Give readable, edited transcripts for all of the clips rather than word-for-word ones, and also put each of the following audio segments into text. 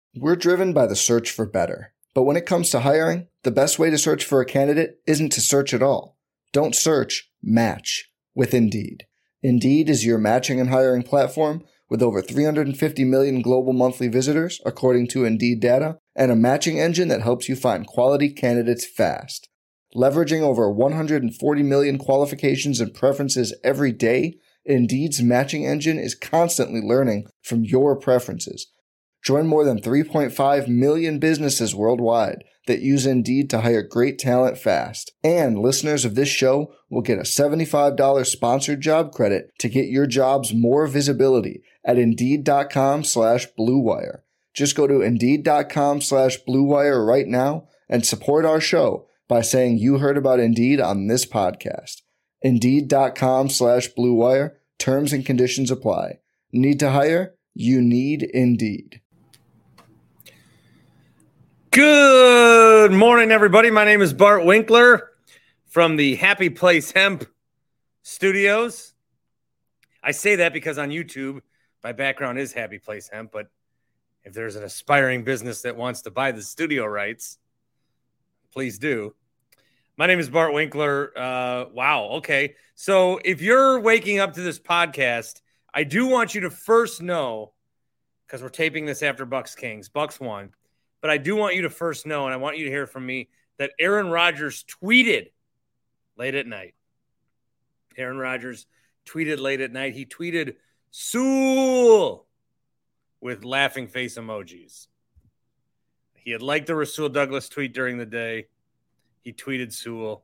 We're driven by the search for better. But when it comes to hiring, the best way to search for a candidate isn't to search at all. Don't search, match with Indeed. Indeed is your matching and hiring platform with over 350 million global monthly visitors, according to Indeed data, and a matching engine that helps you find quality candidates fast. Leveraging over 140 million qualifications and preferences every day, Indeed's matching engine is constantly learning from your preferences. Join more than 3.5 million businesses worldwide that use Indeed to hire great talent fast. And listeners of this show will get a $75 sponsored job credit to get your jobs more visibility at Indeed.com/Blue Wire. Just go to Indeed.com/Blue Wire right now and support our show by saying you heard about Indeed on this podcast. Indeed.com/Blue Wire. Terms and conditions apply. Need to hire? You need Indeed. Good morning, everybody. My name is Bart Winkler from the Happy Place Hemp Studios. I say that because on YouTube, my background is Happy Place Hemp, but if there's an aspiring business that wants to buy the studio rights, please do. My name is Bart Winkler. Wow. Okay. So if you're waking up to this podcast, I do want you to first know, because we're taping this after Bucks Kings. Bucks won. But I do want you to first know, and I want you to hear from me, that Aaron Rodgers tweeted late at night. Aaron Rodgers tweeted late at night. He tweeted Sewell with laughing face emojis. He had liked the Rasul Douglas tweet during the day. He tweeted Sewell.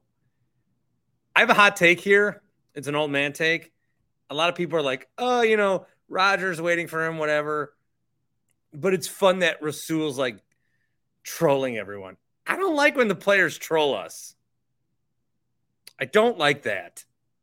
I have a hot take here. It's an old man take. A lot of people are like, oh, Rodgers waiting for him, whatever. But it's fun that Rasul's like trolling everyone. I don't like when the players troll us. I don't like that.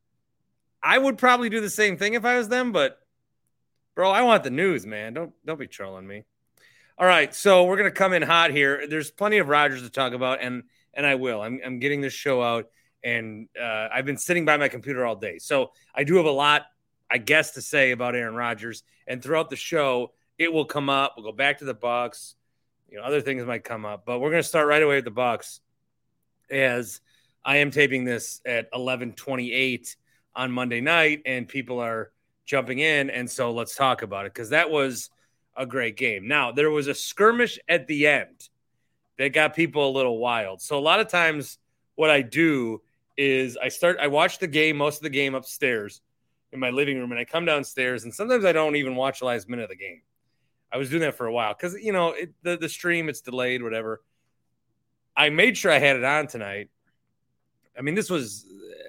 I would probably do the same thing if I was them, but bro, I want the news, man. Don't be trolling me. All right, so we're gonna come in hot here. There's plenty of Rodgers to talk about, and I will. I'm getting this show out, and I've been sitting by my computer all day, so I do have a lot, I guess, to say about Aaron Rodgers. And throughout the show, it will come up. We'll go back to the Bucks. Other things might come up, but we're going to start right away with the Bucks, as I am taping this at 11:28 on Monday night, and people are jumping in, and so let's talk about it, because that was a great game. Now, there was a skirmish at the end that got people a little wild. So a lot of times what I do is I watch the game, most of the game upstairs in my living room, and I come downstairs, and sometimes I don't even watch the last minute of the game. I was doing that for a while because, the stream, it's delayed, whatever. I made sure I had it on tonight. I mean, it was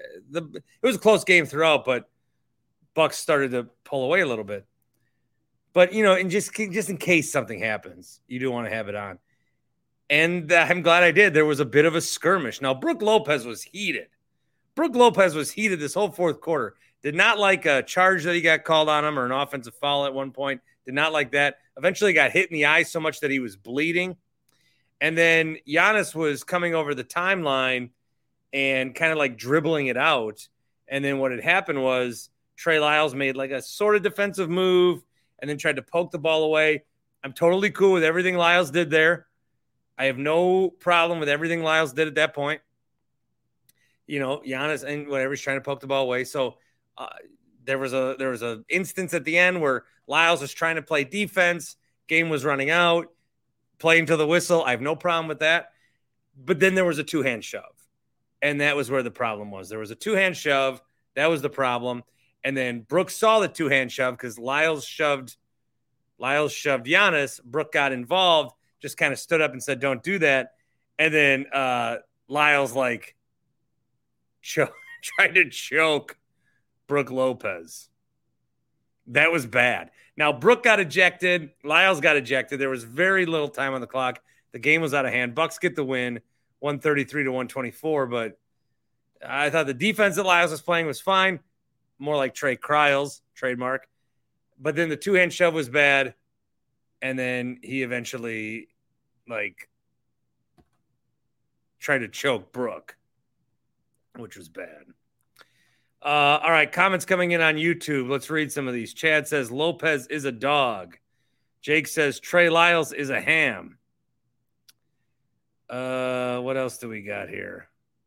a close game throughout, but Bucks started to pull away a little bit. But, and just in case something happens, you do want to have it on. And I'm glad I did. There was a bit of a skirmish. Now, Brook Lopez was heated. This whole fourth quarter. Did not like a charge that he got called on him, or an offensive foul at one point. Did not like that. Eventually got hit in the eye so much that he was bleeding. And then Giannis was coming over the timeline and kind of like dribbling it out. And then what had happened was Trey Lyles made like a sort of defensive move and then tried to poke the ball away. I'm totally cool with everything Lyles did there. I have no problem with everything Lyles did at that point. Giannis and whatever, he's trying to poke the ball away. So there was a instance at the end where Lyles was trying to play defense. Game was running out. Play until the whistle. I have no problem with that. But then there was a two-hand shove. And that was where the problem was. There was a two-hand shove. That was the problem. And then Brooks saw the two-hand shove because Lyles shoved Giannis. Brook got involved, just kind of stood up and said, don't do that. And then Lyles tried to choke Brook Lopez. That was bad. Now, Brook got ejected. Lyles got ejected. There was very little time on the clock. The game was out of hand. Bucks get the win, 133-124. But I thought the defense that Lyles was playing was fine. More like Trey Cryles, trademark. But then the two-hand shove was bad. And then he eventually, tried to choke Brook, which was bad. All right, comments coming in on YouTube. Let's read some of these. Chad says, Lopez is a dog. Jake says Trey Lyles is a ham. What else do we got here?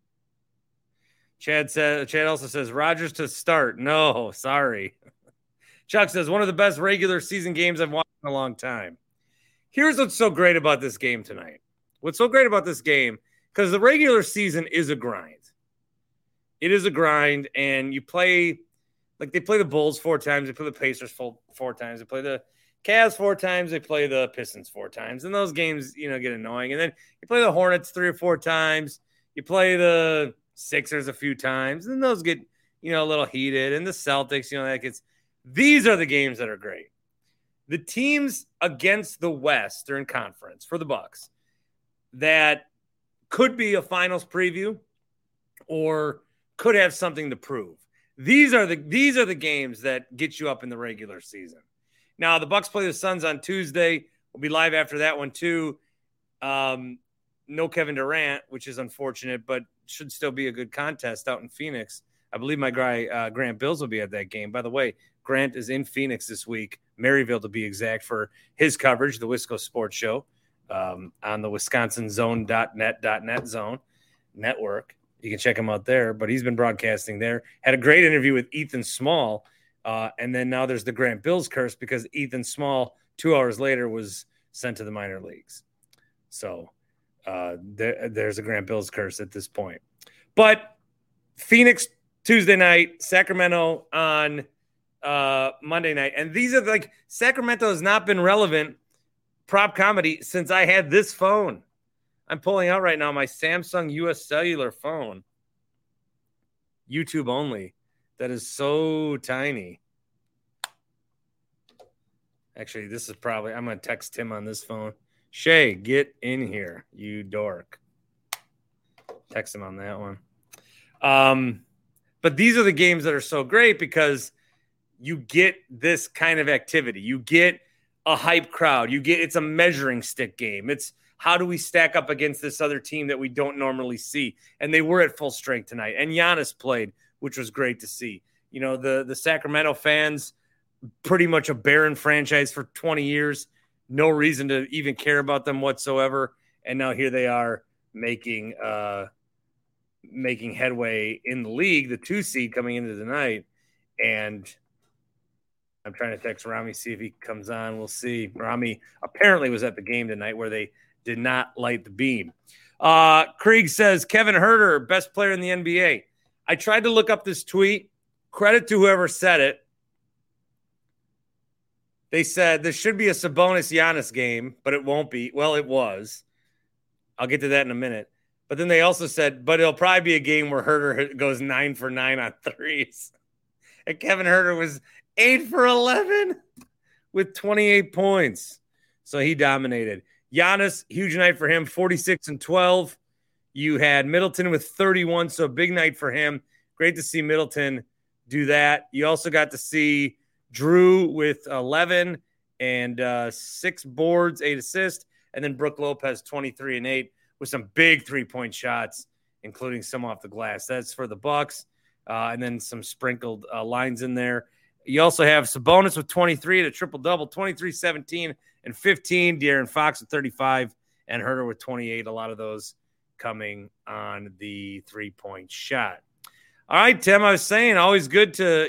Chad also says Rodgers to start. No, sorry. Chuck says one of the best regular season games I've watched in a long time. Here's what's so great about this game tonight. What's so great about this game, because the regular season is a grind. It is a grind, and you play, like they play the Bulls 4 times, they play the Pacers 4 times, they play the Cavs 4 times, they play the Pistons 4 times, and those games, get annoying. And then you play the Hornets 3 or 4 times, you play the Sixers a few times, and those get, a little heated, and the Celtics, that gets. These are the games that are great. The teams against the Western Conference for the Bucks that could be a finals preview or could have something to prove. These are the games that get you up in the regular season. Now the Bucks play the Suns on Tuesday. We'll be live after that one too. No Kevin Durant, which is unfortunate, but should still be a good contest out in Phoenix. I believe my guy Grant Bills will be at that game. By the way, Grant is in Phoenix this week, Maryville to be exact, for his coverage, the Wisco Sports Show, on the WisconsinZone.net zone network. You can check him out there, but he's been broadcasting there. Had a great interview with Ethan Small, and then now there's the Grant Bills curse because Ethan Small, 2 hours later, was sent to the minor leagues. So there's a Grant Bills curse at this point. But Phoenix Tuesday night, Sacramento on Monday night. And these are Sacramento has not been relevant prop comedy since I had this phone. I'm pulling out right now my Samsung US Cellular phone. YouTube only. That is so tiny. Actually, this is probably, I'm going to text Tim on this phone. Shay, get in here, you dork. Text him on that one. But these are the games that are so great because you get this kind of activity. You get a hype crowd. It's a measuring stick game. It's how do we stack up against this other team that we don't normally see? And they were at full strength tonight. And Giannis played, which was great to see. The Sacramento fans, pretty much a barren franchise for 20 years. No reason to even care about them whatsoever. And now here they are making headway in the league, the 2 seed coming into the night. And I'm trying to text Rami, see if he comes on. We'll see. Rami apparently was at the game tonight where they did not light the beam. Krieg says, Kevin Huerter, best player in the NBA. I tried to look up this tweet. Credit to whoever said it. They said there should be a Sabonis Giannis game, but it won't be. Well, it was. I'll get to that in a minute. But then they also said, but it'll probably be a game where Huerter goes 9 for 9 on threes. And Kevin Huerter was 8 for 11 with 28 points. So he dominated. Giannis, huge night for him, 46 and 12. You had Middleton with 31, so big night for him. Great to see Middleton do that. You also got to see Drew with 11 and 6 boards, 8 assists, and then Brook Lopez 23 and 8 with some big 3-point shots, including some off the glass. That's for the Bucks, and then some sprinkled lines in there. You also have Sabonis with 23 at a triple-double, 23, 17, and 15. De'Aaron Fox with 35, and Huerter with 28. A lot of those coming on the 3-point shot. All right, Tim, I was saying, always good to,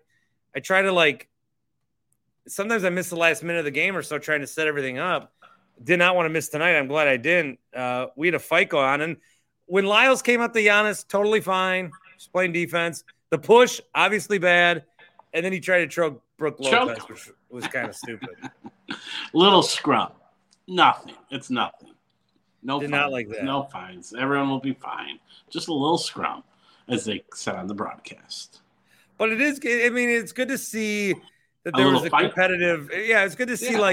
I try to sometimes I miss the last minute of the game or so trying to set everything up. Did not want to miss tonight. I'm glad I didn't. We had a fight go on. And when Lyles came up to Giannis, totally fine. Just playing defense. The push, obviously bad. And then he tried to choke Brook Lopez, which was kind of stupid. Little scrum. Nothing. It's nothing. No Did fines. Not like that. No fines. Everyone will be fine. Just a little scrum, as they said on the broadcast. But it is, it's good to see that there was a competitive. Yeah, it's good to see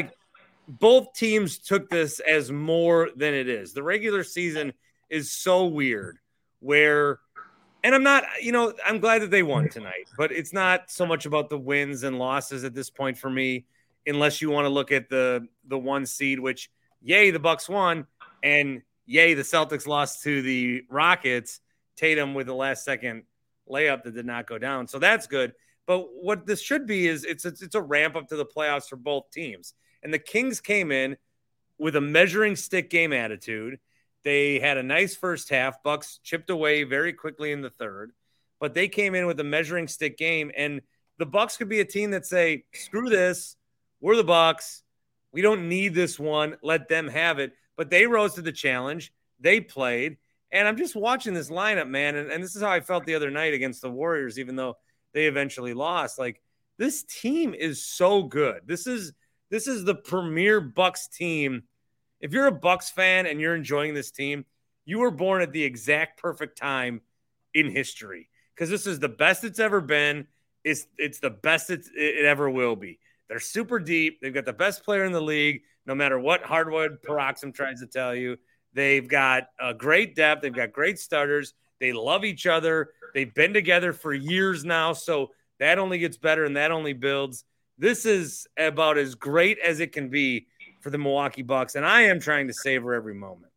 both teams took this as more than it is. The regular season is so weird where, and I'm not, I'm glad that they won tonight, but it's not so much about the wins and losses at this point for me, unless you want to look at the 1 seed, which yay, the Bucks won, and yay, the Celtics lost to the Rockets. Tatum with the last second layup that did not go down. So that's good. But what this should be is it's a ramp up to the playoffs for both teams. And the Kings came in with a measuring stick game attitude. They had a nice first half. Bucks chipped away very quickly in the third, but they came in with a measuring stick game. And the Bucks could be a team that say, screw this. We're the Bucks. We don't need this one. Let them have it. But they rose to the challenge. They played. And I'm just watching this lineup, man. And this is how I felt the other night against the Warriors, even though they eventually lost. Like, this team is so good. This is the premier Bucks team. If you're a Bucks fan and you're enjoying this team, you were born at the exact perfect time in history, because this is the best it's ever been. It's the best it ever will be. They're super deep. They've got the best player in the league, no matter what Hardwood Paroxysm tries to tell you. They've got a great depth. They've got great starters. They love each other. They've been together for years now, so that only gets better and that only builds. This is about as great as it can be for the Milwaukee Bucks, and I am trying to savor every moment.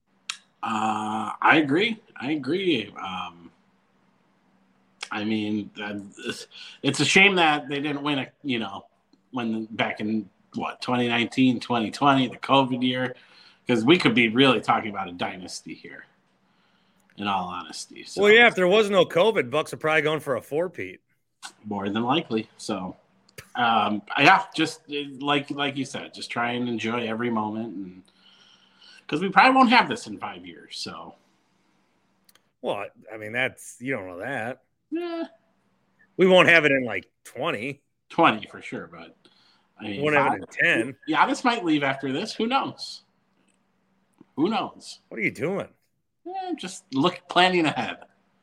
I agree. I mean, it's a shame that they didn't win when back in 2019, 2020, the COVID year, because we could be really talking about a dynasty here, in all honesty. So, well, yeah, if there was no COVID, Bucks are probably going for a four-peat. More than likely. So, just like you said, just try and enjoy every moment, and because we probably won't have this in 5 years. So, well, I mean, you don't know that. Yeah, we won't have it in like 20 for sure, but I mean, we won't have it in 10. Giannis might leave after this. Who knows? What are you doing? Just planning ahead.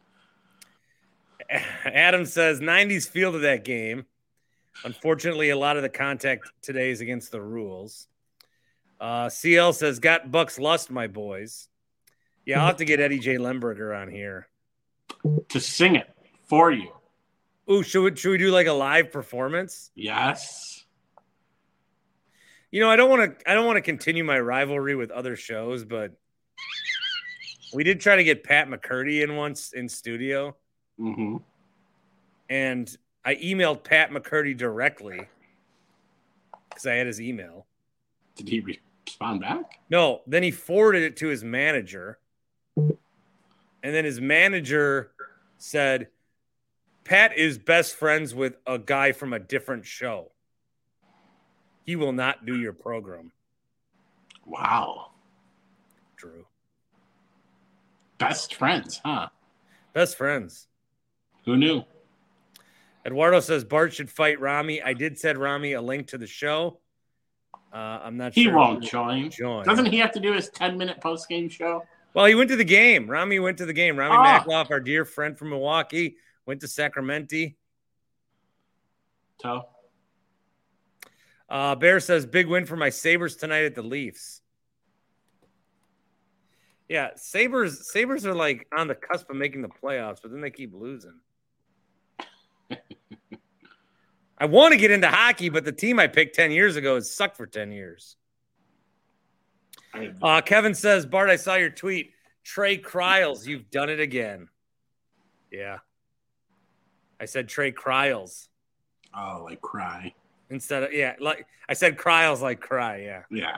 Adam says 90s feel to that game. Unfortunately, a lot of the contact today is against the rules. CL says, got Bucks lust, my boys. Yeah, I'll have to get Eddie J. Lemberger on here to sing it for you. Ooh, should we do like a live performance? Yes. You know, I don't want to continue my rivalry with other shows, but we did try to get Pat McCurdy in once in studio. Mm-hmm. And I emailed Pat McCurdy directly because I had his email. Did he respond back? No. Then he forwarded it to his manager. And then his manager said, Pat is best friends with a guy from a different show. He will not do your program. Wow. Drew. Best friends, huh? Best friends. Who knew? Eduardo says Bart should fight Rami. I did send Rami a link to the show. I'm not sure. He won't join. Doesn't he have to do his 10-minute post-game show? Well, he went to the game. Rami went to the game. Rami Makloff, our dear friend from Milwaukee, went to Sacramento. Bear says, big win for my Sabres tonight at the Leafs. Yeah, Sabres are like on the cusp of making the playoffs, but then they keep losing. I want to get into hockey, but the team I picked 10 years ago has sucked for 10 years. Kevin says, Bart, I saw your tweet. Trey Cryles, you've done it again. Yeah. I said Trey Cryles. Oh, like cry. Instead of, yeah, like I said Cryles like cry, yeah. Yeah.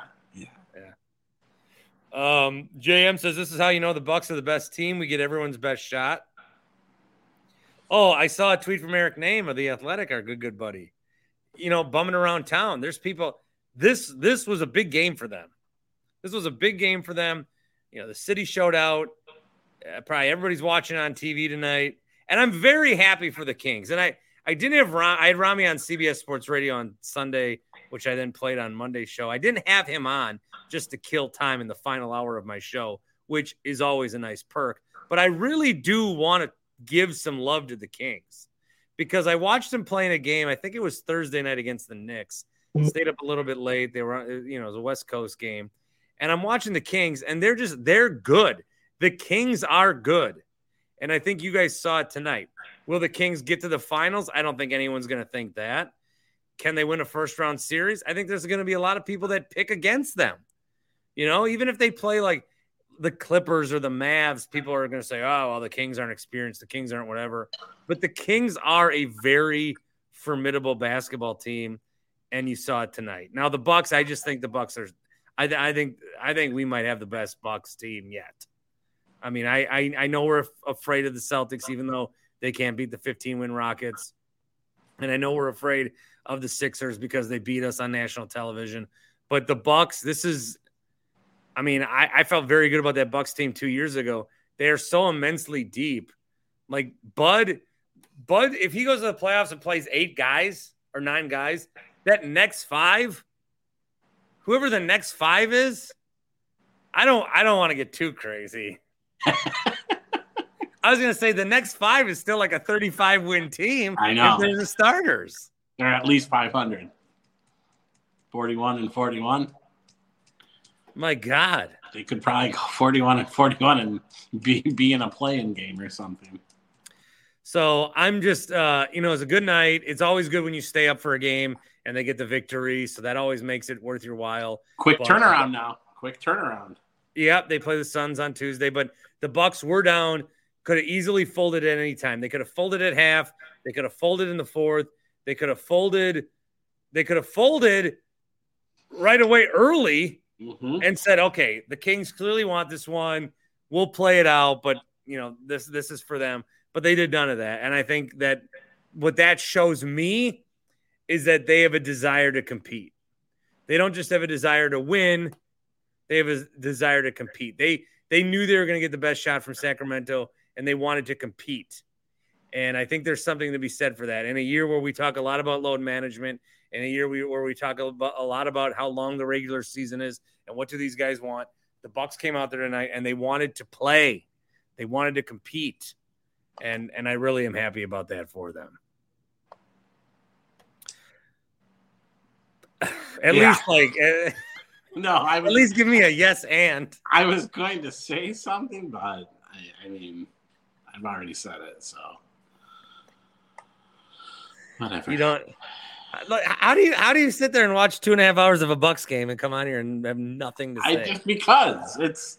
JM says, this is how you know the Bucks are the best team. We get everyone's best shot. Oh, I saw a tweet from Eric Name of The Athletic, our good buddy. You know, bumming around town. There's people. This was a big game for them. This was a big game for them. You know, the city showed out. Probably everybody's watching on TV tonight. And I'm very happy for the Kings. And I didn't have I had Rami on CBS Sports Radio on Sunday, which I then played on Monday's show. I didn't have him on just to kill time in the final hour of my show, which is always a nice perk. But I really do want to give some love to the Kings because I watched them playing a game. I think it was Thursday night against the Knicks. Stayed up a little bit late. They were, it was a West Coast game. And I'm watching the Kings, and they're good. The Kings are good. And I think you guys saw it tonight. Will the Kings get to the finals? I don't think anyone's going to think that. Can they win a first-round series? I think there's going to be a lot of people that pick against them. You know, even if they play like the Clippers or the Mavs, people are going to say, oh, well, the Kings aren't experienced. The Kings aren't whatever. But the Kings are a very formidable basketball team. and you saw it tonight. Now the Bucks, I just think the Bucks are. I think we might have the best Bucks team yet. I mean, I know we're afraid of the Celtics, even though they can't beat the 15-win Rockets, and I know we're afraid of the Sixers because they beat us on national television. But the Bucks, I felt very good about that Bucks team 2 years ago. They are so immensely deep. Like Bud, if he goes to the playoffs and plays 8 guys or 9 guys, that next 5, whoever the next 5 is, I don't want to get too crazy. I was going to say the next 5 is still like a 35-win team. I know. If there's the starters. They're at least 500. 41-41. My God. They could probably go 41-41 and be in a play-in game or something. So I'm just, it's a good night. It's always good when you stay up for a game and they get the victory. So that always makes it worth your while. Quick turnaround now. Yep, they play the Suns on Tuesday, but the Bucks were down. Could have easily folded at any time. They could have folded at half. They could have folded in the fourth. They could have folded right away early and said, okay, the Kings clearly want this one. We'll play it out, but this is for them. But they did none of that. And I think that what that shows me is that they have a desire to compete. They don't just have a desire to win. They have a desire to compete. They knew they were going to get the best shot from Sacramento, and they wanted to compete. And I think there's something to be said for that. In a year where we talk a lot about load management, in a year where we talk a lot about how long the regular season is and what do these guys want, the Bucks came out there tonight and they wanted to play. They wanted to compete. And I really am happy about that for them. At least give me a yes and. I was going to say something, but I mean, I've already said it, so whatever. You don't. How do you sit there and watch 2.5 hours of a Bucks game and come on here and have nothing to say? Just because it's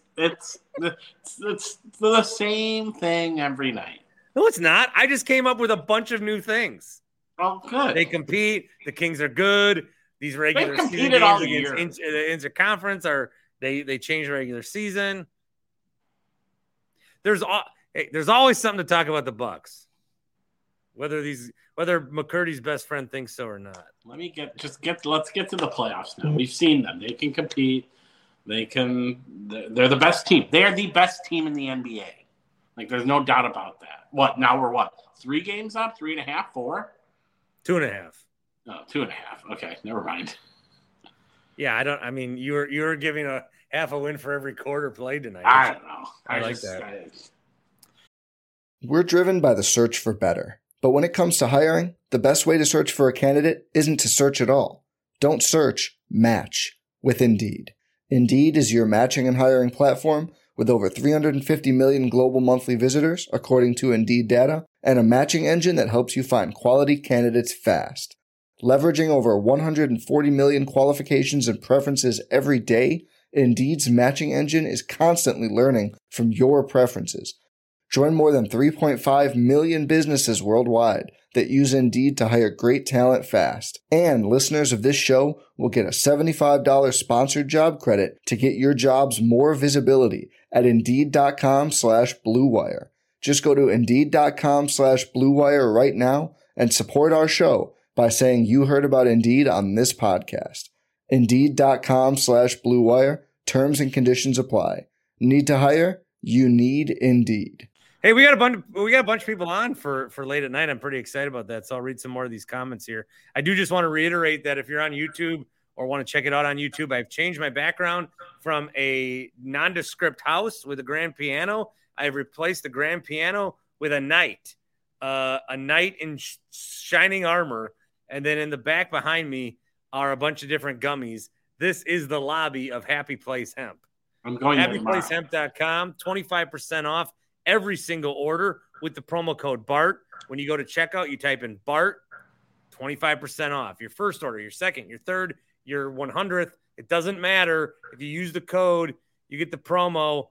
the same thing every night. No, it's not. I just came up with a bunch of new things. Oh, good. They compete. The Kings are good. These regular season games against interconference they change the regular season. There's always something to talk about the Bucks, whether McCurdy's best friend thinks so or not. Let's get to the playoffs now. We've seen them. They can compete. They're the best team. They are the best team in the NBA. Like, there's no doubt about that. Now we're 3 games up? 3.5, 4? 2.5. Oh, 2.5. Okay, never mind. Yeah, you were giving a half a win for every quarter played tonight. I don't know. I like that. We're driven by the search for better. But when it comes to hiring, the best way to search for a candidate isn't to search at all. Don't search, match with Indeed. Indeed is your matching and hiring platform with over 350 million global monthly visitors, according to Indeed data, and a matching engine that helps you find quality candidates fast. Leveraging over 140 million qualifications and preferences every day, Indeed's matching engine is constantly learning from your preferences. Join more than 3.5 million businesses worldwide that use Indeed to hire great talent fast. And listeners of this show will get a $75 sponsored job credit to get your jobs more visibility at Indeed.com/Blue Wire. Just go to Indeed.com/Blue Wire right now and support our show by saying you heard about Indeed on this podcast. Indeed.com/Blue Wire. Terms and conditions apply. Need to hire? You need Indeed. Hey, we got a bunch of people on for late at night. I'm pretty excited about that. So I'll read some more of these comments here. I do just want to reiterate that if you're on YouTube or want to check it out on YouTube, I've changed my background from a nondescript house with a grand piano. I've replaced the grand piano with a knight in shining armor. And then in the back behind me are a bunch of different gummies. This is the lobby of Happy Place Hemp. I'm going HappyPlaceHemp.com, 25% off every single order with the promo code BART. When you go to checkout, you type in BART, 25% off. Your first order, your second, your third, your 100th. It doesn't matter. If you use the code, you get the promo,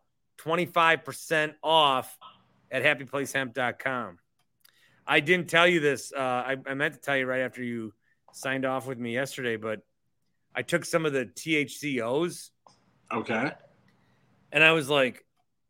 25% off at HappyPlaceHemp.com. I didn't tell you this. I meant to tell you right after you signed off with me yesterday, but I took some of the THCOs. Okay. And I was like,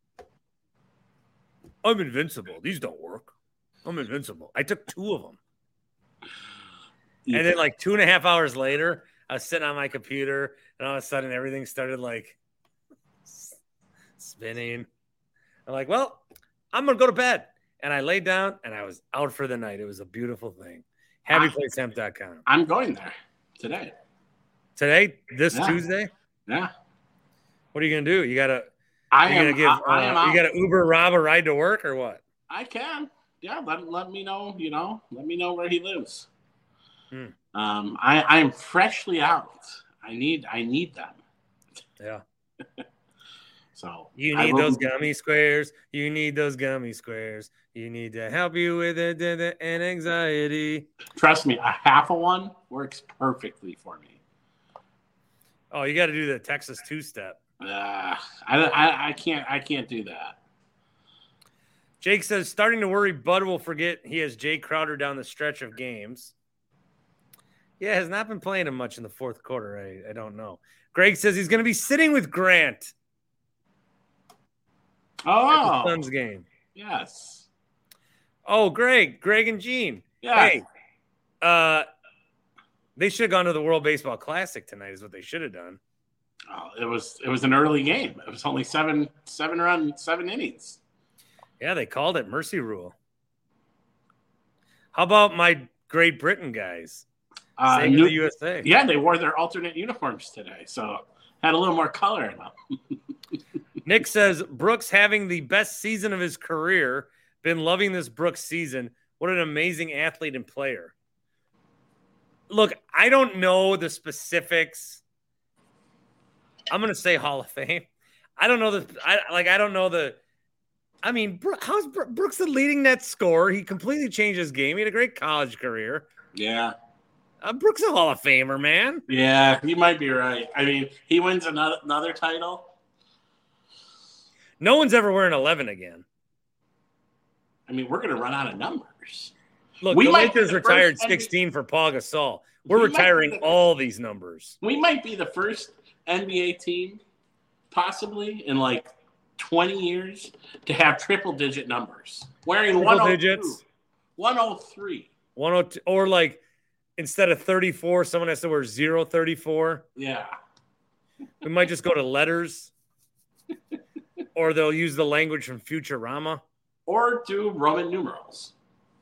I'm invincible. These don't work. I'm invincible. I took 2 of them. And then like 2.5 hours later, I was sitting on my computer and all of a sudden everything started like spinning. I'm like, well, I'm going to go to bed. And I laid down and I was out for the night. It was a beautiful thing. HappyPlaceHemp.com. I'm going there today. Today? This Tuesday? Yeah. What are you going to do? You got to you got to Uber Rob a ride to work or what? I can. Yeah, let me know, let me know where he lives. I am freshly out. I need them. Yeah. So you need those gummy squares. You need those gummy squares. You need to help you with it and anxiety. Trust me, a half of one works perfectly for me. Oh, you got to do the Texas 2-step. I can't do that. Jake says, starting to worry Bud will forget he has Jay Crowder down the stretch of games. Yeah, has not been playing him much in the fourth quarter. I don't know. Greg says he's going to be sitting with Grant. Oh. At the Suns game. Yes. Oh, Greg and Gene. Yeah. Hey, they should have gone to the World Baseball Classic tonight is what they should have done. Oh, it was an early game. It was only 7 innings. Yeah, they called it Mercy Rule. How about my Great Britain guys? Same to the USA. Yeah, they wore their alternate uniforms today, so had a little more color in them. Nick says, Brooks having the best season of his career. Been loving this Brooks season. What an amazing athlete and player. Look, I don't know the specifics. I'm going to say Hall of Fame. I don't know I don't know the. I mean, how's Brooks the leading net scorer? He completely changed his game. He had a great college career. Yeah. Brooks a Hall of Famer, man. Yeah, you might be right. I mean, he wins another title. No one's ever wearing 11 again. I mean, we're going to run out of numbers. Look, the Lakers retired 16 for Paul Gasol. We're retiring all these numbers. We might be the first NBA team, possibly, in like 20 years to have triple-digit numbers. Wearing 102, 103. 102, or like instead of 34, someone has to wear 034. Yeah. We might just go to letters. Or they'll use the language from Futurama. Or do Roman numerals.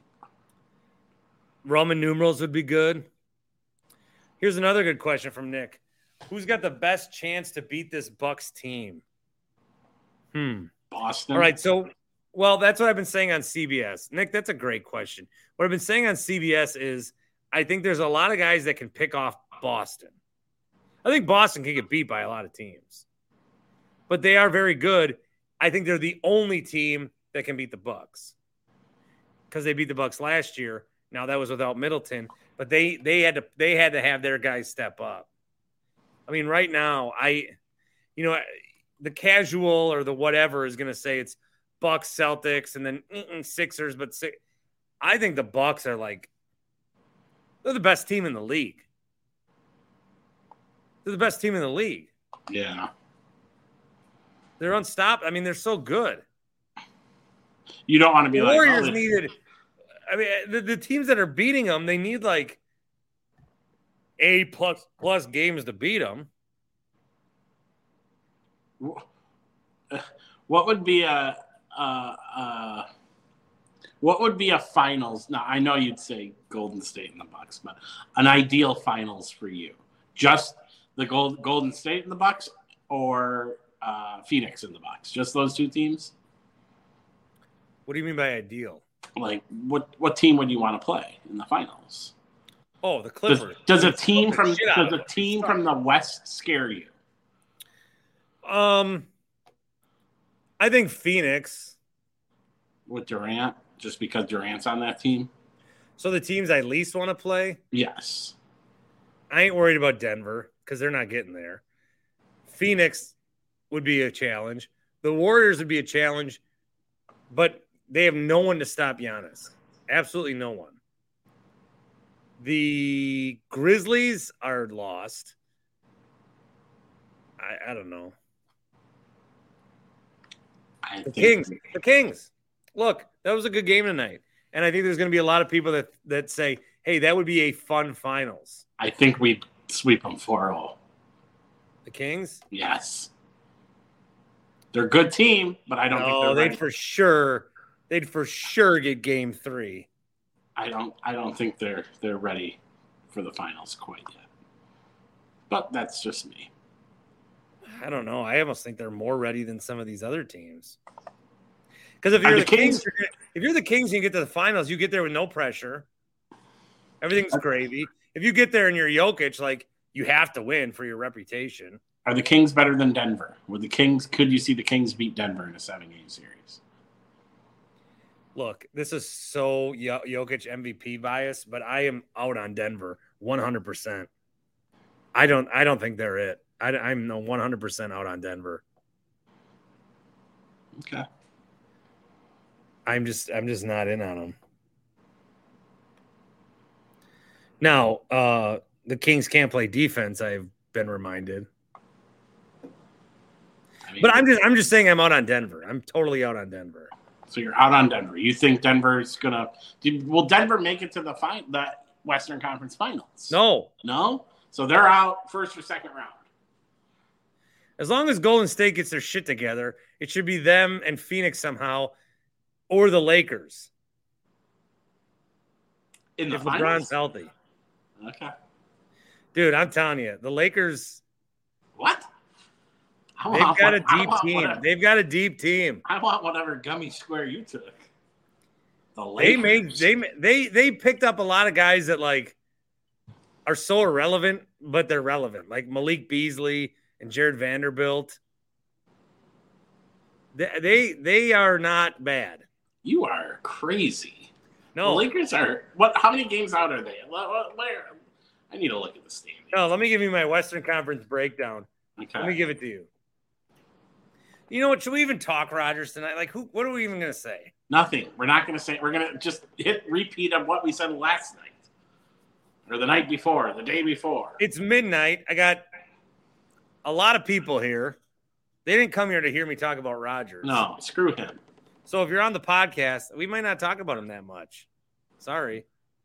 Roman numerals would be good. Here's another good question from Nick. Who's got the best chance to beat this Bucks team? Boston. All right, that's what I've been saying on CBS. Nick, that's a great question. What I've been saying on CBS is I think there's a lot of guys that can pick off Boston. I think Boston can get beat by a lot of teams. But they are very good. I think they're the only team that can beat the Bucks because they beat the Bucks last year. Now that was without Middleton, but they had to have their guys step up. I mean, right now, the casual or the whatever is going to say it's Bucks, Celtics, and then Sixers. But I think the Bucks are they're the best team in the league. They're the best team in the league. Yeah. They're unstoppable. I mean, they're so good. You don't want to be the Warriors needed. I mean, the teams that are beating them, they need like A plus games to beat them. What would be a finals? Now I know you'd say Golden State and the Bucks, but an ideal finals for you, just the Golden State and the Bucks, or Phoenix and the Bucks, just those two teams. What do you mean by ideal? Like what team would you want to play in the finals? Oh, the Clippers. Does a team from the West scare you? I think Phoenix with Durant, just because Durant's on that team. So the teams I least want to play? Yes. I ain't worried about Denver because they're not getting there. Phoenix would be a challenge. The Warriors would be a challenge, but they have no one to stop Giannis. Absolutely no one. The Grizzlies are lost. I don't know. The Kings. Look, that was a good game tonight. And I think there's going to be a lot of people that say, hey, that would be a fun finals. I think we'd sweep them 4-0. The Kings? Yes. They're a good team, but I don't think they're ready. They'd for sure get game 3. I don't think they're ready for the finals quite yet. But that's just me. I don't know. I almost think they're more ready than some of these other teams. Because if you're the Kings, and you get to the finals, you get there with no pressure. Everything's gravy. If you get there and you're Jokic, like, you have to win for your reputation. Are the Kings better than Denver? Could you see the Kings beat Denver in a 7-game series? Look, this is so Jokic MVP bias, but I am out on Denver 100%. I don't think they're it. I'm 100% out on Denver. Okay. I'm just not in on them. Now, the Kings can't play defense, I've been reminded. But I'm just saying I'm out on Denver. I'm totally out on Denver. So you're out on Denver. You think Denver's gonna? Will Denver make it to the Western Conference Finals? No. So they're out first or second round. As long as Golden State gets their shit together, it should be them and Phoenix somehow, or the Lakers. If LeBron's healthy. Okay. Dude, I'm telling you, the Lakers. What? They've got a deep team. They've got a deep team. I want whatever gummy square you took. The Lakers. They picked up a lot of guys that like are so irrelevant, but they're relevant. Like Malik Beasley and Jared Vanderbilt. They are not bad. You are crazy. No, the Lakers are what? How many games out are they? Where? I need to look at the standings. No, let me give you my Western Conference breakdown. Okay. Let me give it to you. You know what? Should we even talk Rodgers tonight? Like, what are we even going to say? Nothing. We're not going to say. We're going to just hit repeat of what we said last night, or the night before, the day before. It's midnight. I got a lot of people here. They didn't come here to hear me talk about Rodgers. No, screw him. So if you're on the podcast, we might not talk about him that much. Sorry.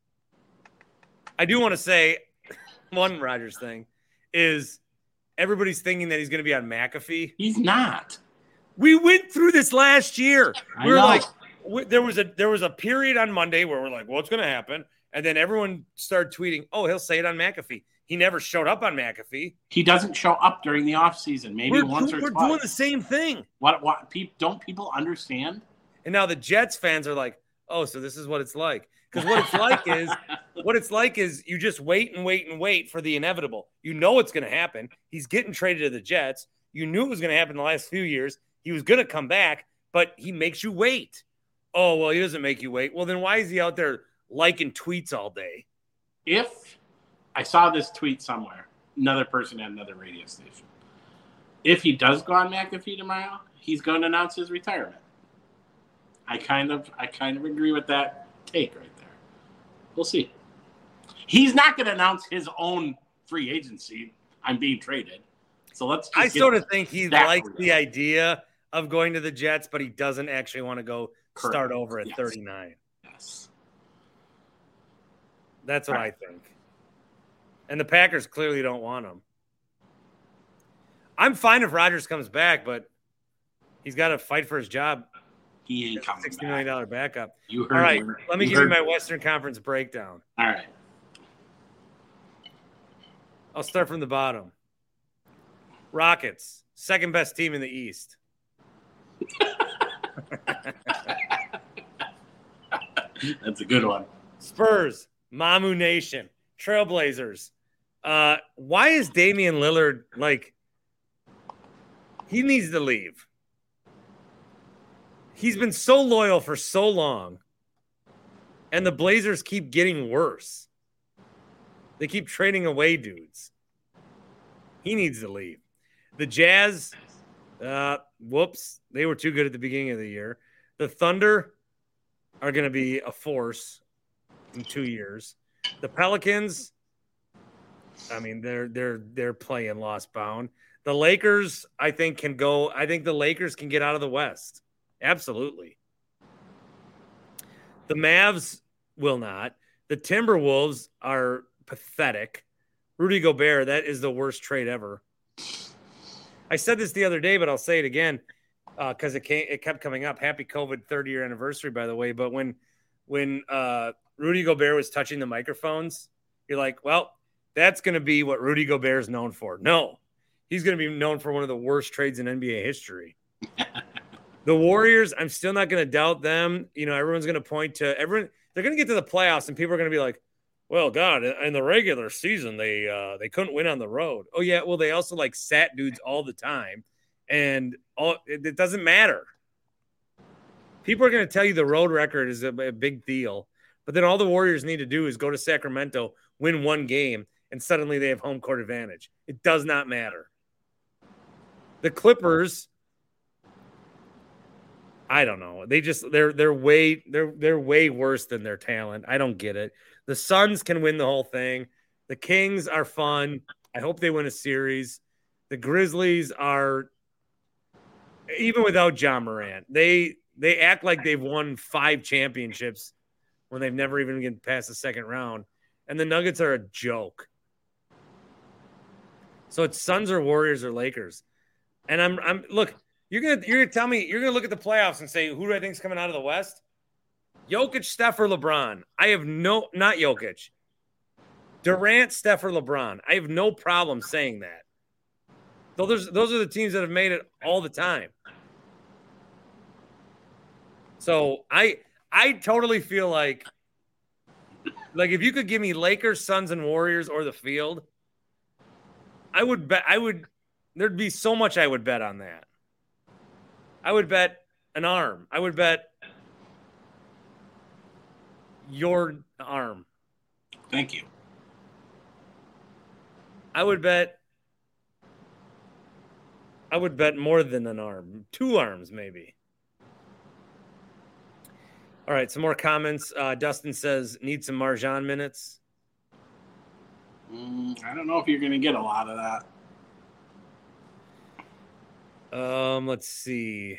I do want to say one Rodgers thing is everybody's thinking that he's going to be on McAfee. He's not. We went through this last year. We were like, there was a period on Monday where we're like, what's going to happen? And then everyone started tweeting, oh, he'll say it on McAfee. He never showed up on McAfee. He doesn't show up during the offseason, maybe once or twice. We're doing the same thing. What don't people understand? And now the Jets fans are like, oh, so this is what it's like. Because what it's like is you just wait and wait and wait for the inevitable. You know it's going to happen. He's getting traded to the Jets. You knew it was going to happen the last few years. He was going to come back, but he makes you wait. Oh, well, he doesn't make you wait. Well, then why is he out there liking tweets all day? If I saw this tweet somewhere, another person at another radio station, if he does go on McAfee tomorrow, he's going to announce his retirement. I kind of agree with that take right there. We'll see. He's not going to announce his own free agency. I'm being traded. So let's. I sort of think he likes the idea of going to the Jets, but he doesn't actually want to go start over at 39. Yes. That's what I think. And the Packers clearly don't want him. I'm fine if Rodgers comes back, but he's got to fight for his job. He ain't coming $60 million backup. You heard. All right, let me give you my Western Conference breakdown. All right. I'll start from the bottom. Rockets, second best team in the East. That's a good one. Spurs, Mamu Nation, Trailblazers. Why is Damian Lillard like he needs to leave? He's been so loyal for so long, and the Blazers keep getting worse. They keep trading away dudes. He needs to leave. The Jazz, whoops, they were too good at the beginning of the year. The Thunder are going to be a force in 2 years. The Pelicans, I mean, they're playing lost bound. The Lakers, I think, can go. I think the Lakers can get out of the West. Absolutely. The Mavs will not. The Timberwolves are pathetic. Rudy Gobert, that is the worst trade ever. I said this the other day, but I'll say it again because it kept coming up. Happy COVID 30-year anniversary, by the way. But when Rudy Gobert was touching the microphones, you're like, well, that's going to be what Rudy Gobert is known for. No, he's going to be known for one of the worst trades in NBA history. The Warriors, I'm still not going to doubt them. You know, everyone's going to point to everyone. They're going to get to the playoffs, and people are going to be like, well, God, in the regular season, they couldn't win on the road. Oh, yeah, well, they also, like, sat dudes all the time, and it doesn't matter. People are going to tell you the road record is a big deal, but then all the Warriors need to do is go to Sacramento, win one game, and suddenly they have home court advantage. It does not matter. The Clippers, I don't know. They're way worse than their talent. I don't get it. The Suns can win the whole thing. The Kings are fun. I hope they win a series. The Grizzlies are, even without Ja Morant, they act like they've won 5 championships when they've never even gotten past the second round. And the Nuggets are a joke. So it's Suns or Warriors or Lakers. And I'm look, you're gonna tell me you're gonna look at the playoffs and say, who do I think is coming out of the West? Jokic, Steph, or LeBron? I have not Jokic. Durant, Steph, or LeBron? I have no problem saying that. Those are the teams that have made it all the time. So I totally feel like if you could give me Lakers, Suns, and Warriors or the field, I would bet there'd be so much I would bet on that. I would bet an arm. I would bet your arm. Thank you. I would bet more than an arm. 2 arms, maybe. All right, some more comments. Dustin says, need some Marjan minutes. I don't know if you're going to get a lot of that. Let's see.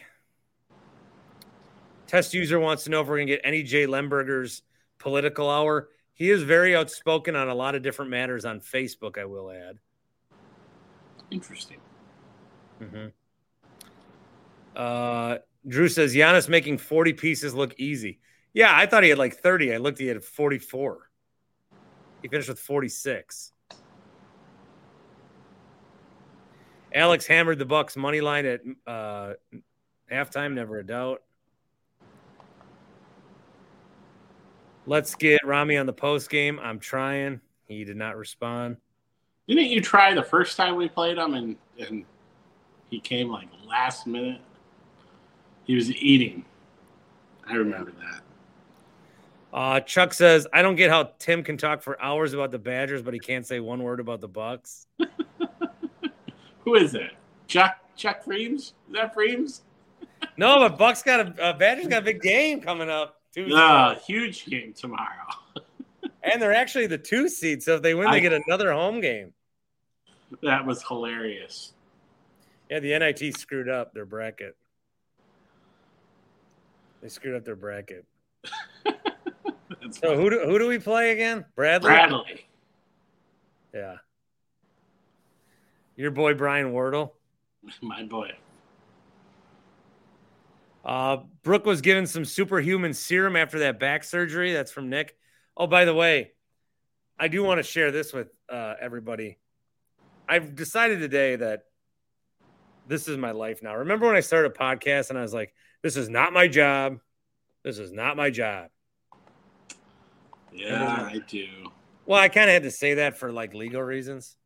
Test user wants to know if we're going to get any Jay Lemberger's political hour. He is very outspoken on a lot of different matters on Facebook, I will add. Interesting. Mm-hmm. Drew says, Giannis making 40 pieces look easy. Yeah, I thought he had like 30. I looked, he had 44. He finished with 46. Alex hammered the Bucks money line at halftime, never a doubt. Let's get Rami on the post game. I'm trying. He did not respond. Didn't you try the first time we played him and he came like last minute? He was eating. I remember that. Chuck says, I don't get how Tim can talk for hours about the Badgers, but he can't say one word about the Bucks. Who is it? Chuck Freems? Is that Freems? No, but Bucks Badgers got a big game coming up Tuesday. Huge game tomorrow. And they're actually the 2 seed, so if they win, they get another home game. That was hilarious. Yeah, the NIT screwed up their bracket. They screwed up their bracket. So who do we play again? Bradley. Yeah. Your boy Brian Wardle. My boy. Brooke was given some superhuman serum after that back surgery. That's from Nick. Oh, by the way, I do want to share this with everybody. I've decided today that this is my life now. Remember when I started a podcast and I was like, this is not my job. This is not my job. Yeah, I do. Well, I kind of had to say that for like legal reasons.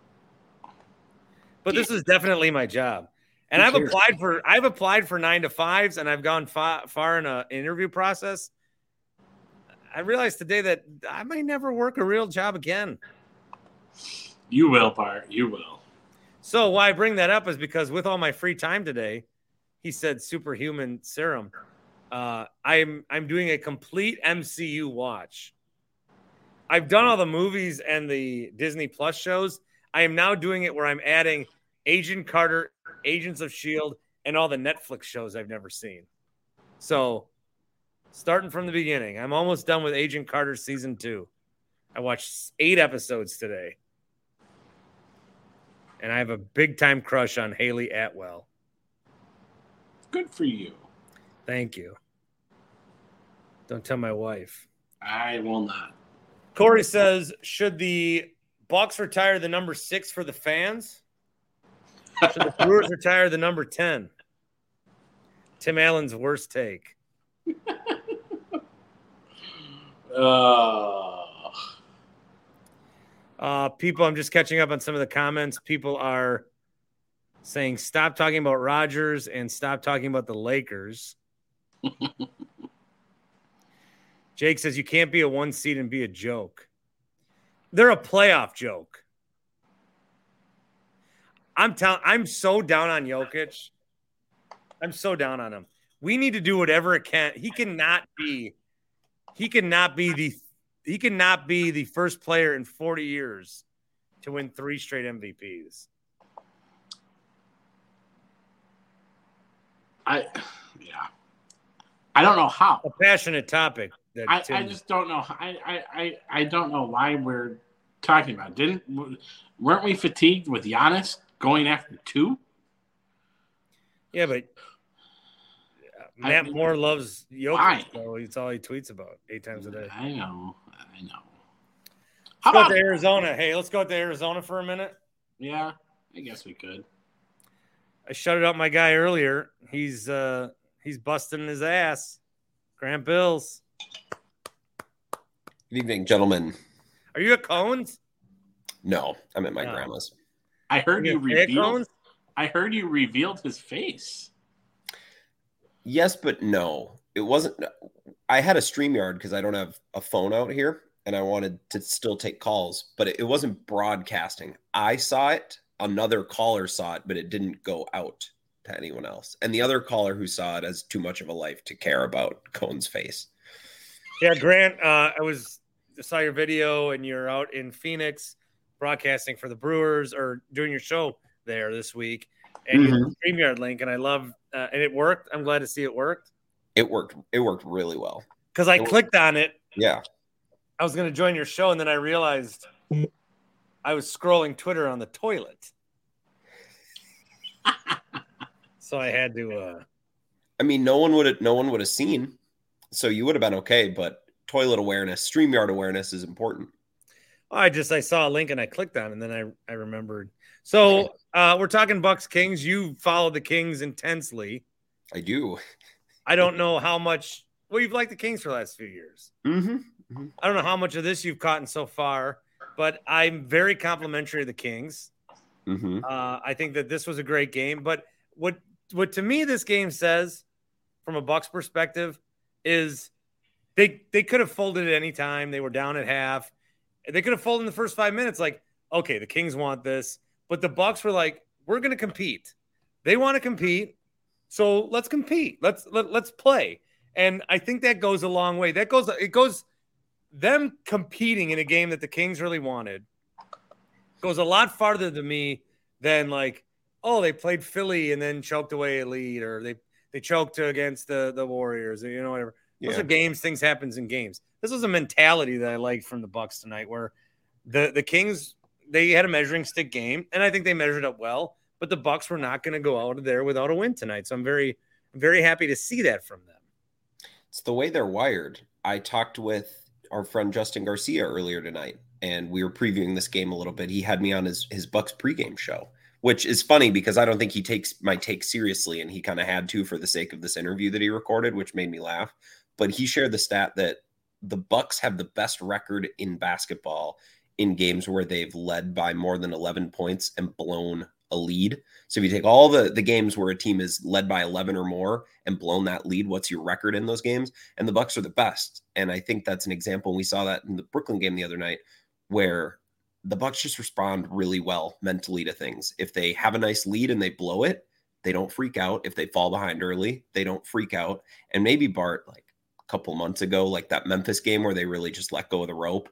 But this is definitely my job. And I've applied for 9-to-5s and I've gone far in an interview process. I realized today that I might never work a real job again. You will, Bart. You will. So why I bring that up is because with all my free time today, he said superhuman serum. I'm doing a complete MCU watch. I've done all the movies and the Disney Plus shows. I am now doing it where I'm adding Agent Carter, Agents of S.H.I.E.L.D., and all the Netflix shows I've never seen. So starting from the beginning, I'm almost done with Agent Carter season 2. I watched 8 episodes today. And I have a big time crush on Haley Atwell. Good for you. Thank you. Don't tell my wife. I will not. Corey says, should the Bucks retire the number 6 for the fans? Should the Brewers retire the number 10? Tim Allen's worst take. People, I'm just catching up on some of the comments. People are saying stop talking about Rodgers and stop talking about the Lakers. Jake says you can't be a 1 seed and be a joke. They're a playoff joke. I'm so down on Jokic. I'm so down on him. We need to do whatever it can. He cannot be the first player in 40 years to win 3 straight MVPs. I don't know how. A passionate topic. I just don't know. I don't know why we're talking about it. Weren't we fatigued with Giannis going after 2? Yeah, but Matt Moore loves Jokic, so it's all he tweets about 8 times a day. I know. Let's go to Arizona. Hey, let's go to Arizona for a minute. Yeah, I guess we could. I shouted out my guy earlier. He's busting his ass. Grant Bills. Good evening, gentlemen. Are you at Cohen's? No, I'm at my grandma's. I heard you revealed. I heard you revealed his face. Yes, but no. It wasn't. I had a StreamYard because I don't have a phone out here, and I wanted to still take calls, but it wasn't broadcasting. I saw it. Another caller saw it, but it didn't go out to anyone else. And the other caller who saw it has too much of a life to care about Cohen's face. Yeah, Grant, I saw your video, and you're out in Phoenix broadcasting for the Brewers or doing your show there this week. And you have a StreamYard link, and I love and it worked. I'm glad to see it worked. It worked really well. Because I clicked on it. Yeah. I was going to join your show, and then I realized I was scrolling Twitter on the toilet. So I had to I mean, no one would have seen. So you would have been okay, but toilet awareness, StreamYard awareness is important. I saw a link and I clicked on it, and then I remembered. So we're talking Bucks Kings. You follow the Kings intensely. I do. I don't know how much. Well, you've liked the Kings for the last few years. Mm-hmm. Mm-hmm. I don't know how much of this you've caught in so far, but I'm very complimentary of the Kings. Mm-hmm. I think that this was a great game. But what to me this game says, from a Bucks perspective, is they could have folded at any time. They were down at half. They could have folded in the first 5 minutes. Like, okay, the Kings want this, but the Bucks were like, we're going to compete. They want to compete, so let's compete. Let's play. And I think that goes a long way. It goes them competing in a game that the Kings really wanted goes a lot farther to me than like, oh, they played Philly and then choked away a lead, or they choked against the Warriors, or whatever. Those are games. Things happens in games. This was a mentality that I liked from the Bucks tonight, where the Kings, they had a measuring stick game, and I think they measured up well. But the Bucks were not going to go out of there without a win tonight. So I'm very, very happy to see that from them. It's the way they're wired. I talked with our friend Justin Garcia earlier tonight, and we were previewing this game a little bit. He had me on his Bucks pregame show, which is funny because I don't think he takes my take seriously, and he kind of had to for the sake of this interview that he recorded, which made me laugh. But he shared the stat that the Bucks have the best record in basketball in games where they've led by more than 11 points and blown a lead. So if you take all the games where a team is led by 11 or more and blown that lead, what's your record in those games? And the Bucks are the best. And I think that's an example. We saw that in the Brooklyn game the other night, where the Bucks just respond really well mentally to things. If they have a nice lead and they blow it, they don't freak out. If they fall behind early, they don't freak out. And maybe Bart, like a couple months ago, like that Memphis game where they really just let go of the rope,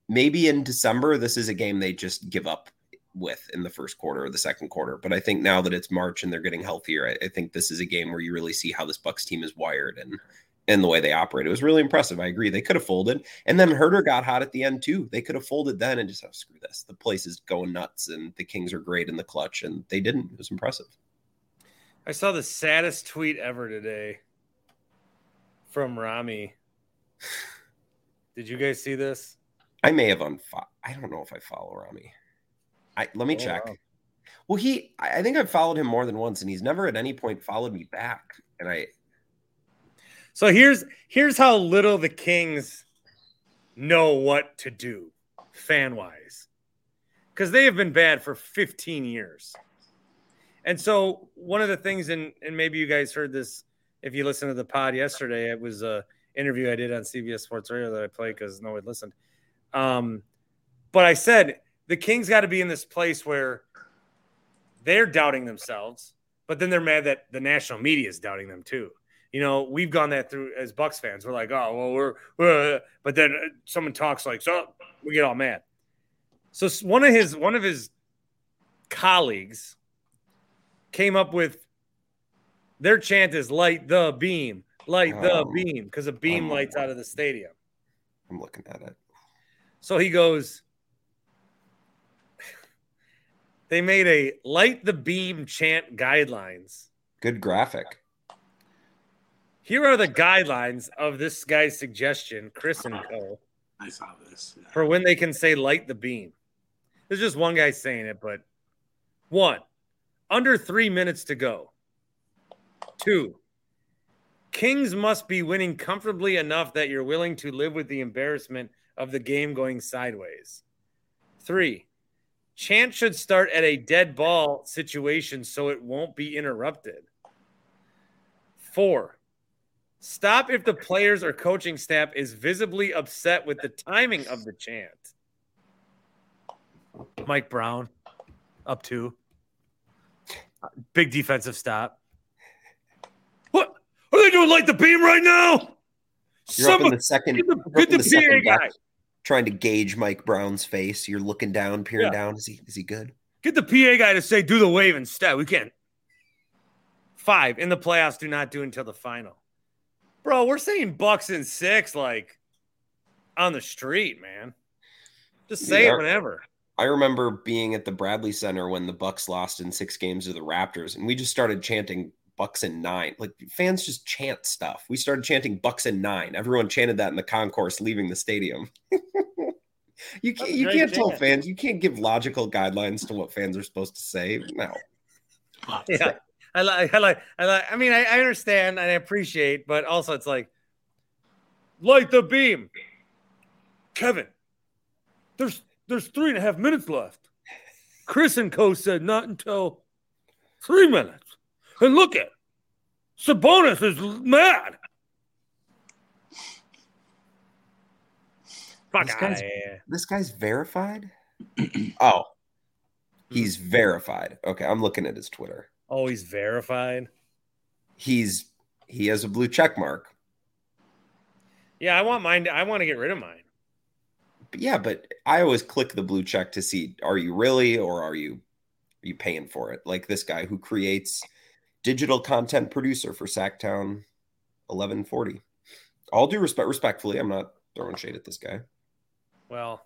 maybe in December, this is a game they just give up with in the first quarter or the second quarter. But I think now that it's March and they're getting healthier, I think this is a game where you really see how this Bucks team is wired and the way they operate. It was really impressive. I agree. They could have folded. And then Herter got hot at the end too. They could have folded then and just, screw this. The place is going nuts and the Kings are great in the clutch. And they didn't. It was impressive. I saw the saddest tweet ever today from Rami. Did you guys see this? I may have I don't know if I follow Rami. Let me check. Wow. Well, I think I've followed him more than once, and he's never at any point followed me back. And So here's how little the Kings know what to do fan-wise. Because they have been bad for 15 years. And so one of the things, and maybe you guys heard this if you listened to the pod yesterday, it was an interview I did on CBS Sports Radio that I played because no one listened. But I said the Kings got to be in this place where they're doubting themselves, but then they're mad that the national media is doubting them too. You know, we've gone that through as Bucks fans. We're like, oh, well, we're but then someone talks like, so we get all mad. So one of his colleagues came up with their chant is light the beam, because a beam lights out of the stadium. I'm looking at it. So he goes, they made a light the beam chant guidelines. Good graphic. Here are the guidelines of this guy's suggestion, Chris and Co. I saw this. Yeah. For when they can say light the beam. There's just one guy saying it, but 1, under 3 minutes to go. 2, Kings must be winning comfortably enough that you're willing to live with the embarrassment of the game going sideways. 3, chant should start at a dead ball situation so it won't be interrupted. 4, stop if the players or coaching staff is visibly upset with the timing of the chant. Mike Brown, up 2. Big defensive stop. What? Are they doing light the beam right now? You're up in the second. Get the PA guy. Trying to gauge Mike Brown's face. You're looking down, peering down. Is he good? Get the PA guy to say do the wave instead. We can't. 5, in the playoffs, do not do until the final. Bro, we're saying Bucks in 6 like on the street, man. Just say it whenever. I remember being at the Bradley Center when the Bucks lost in 6 games to the Raptors, and we just started chanting Bucks in 9. Like, fans just chant stuff. We started chanting Bucks in 9. Everyone chanted that in the concourse leaving the stadium. You can't tell fans. You can't give logical guidelines to what fans are supposed to say. No. Yeah. I mean, I understand and I appreciate, but also it's like, light the beam. Kevin, there's 3.5 minutes left. Chris and Co said not until 3 minutes. And look at Sabonis is mad. This guy's verified? Oh, he's verified. Okay, I'm looking at his Twitter. Oh, he's verified? He has a blue check mark. Yeah, I want mine. I want to get rid of mine. But I always click the blue check to see, are you really, or are you paying for it? Like this guy who creates digital content producer for Sacktown 1140. All due respectfully, I'm not throwing shade at this guy. Well,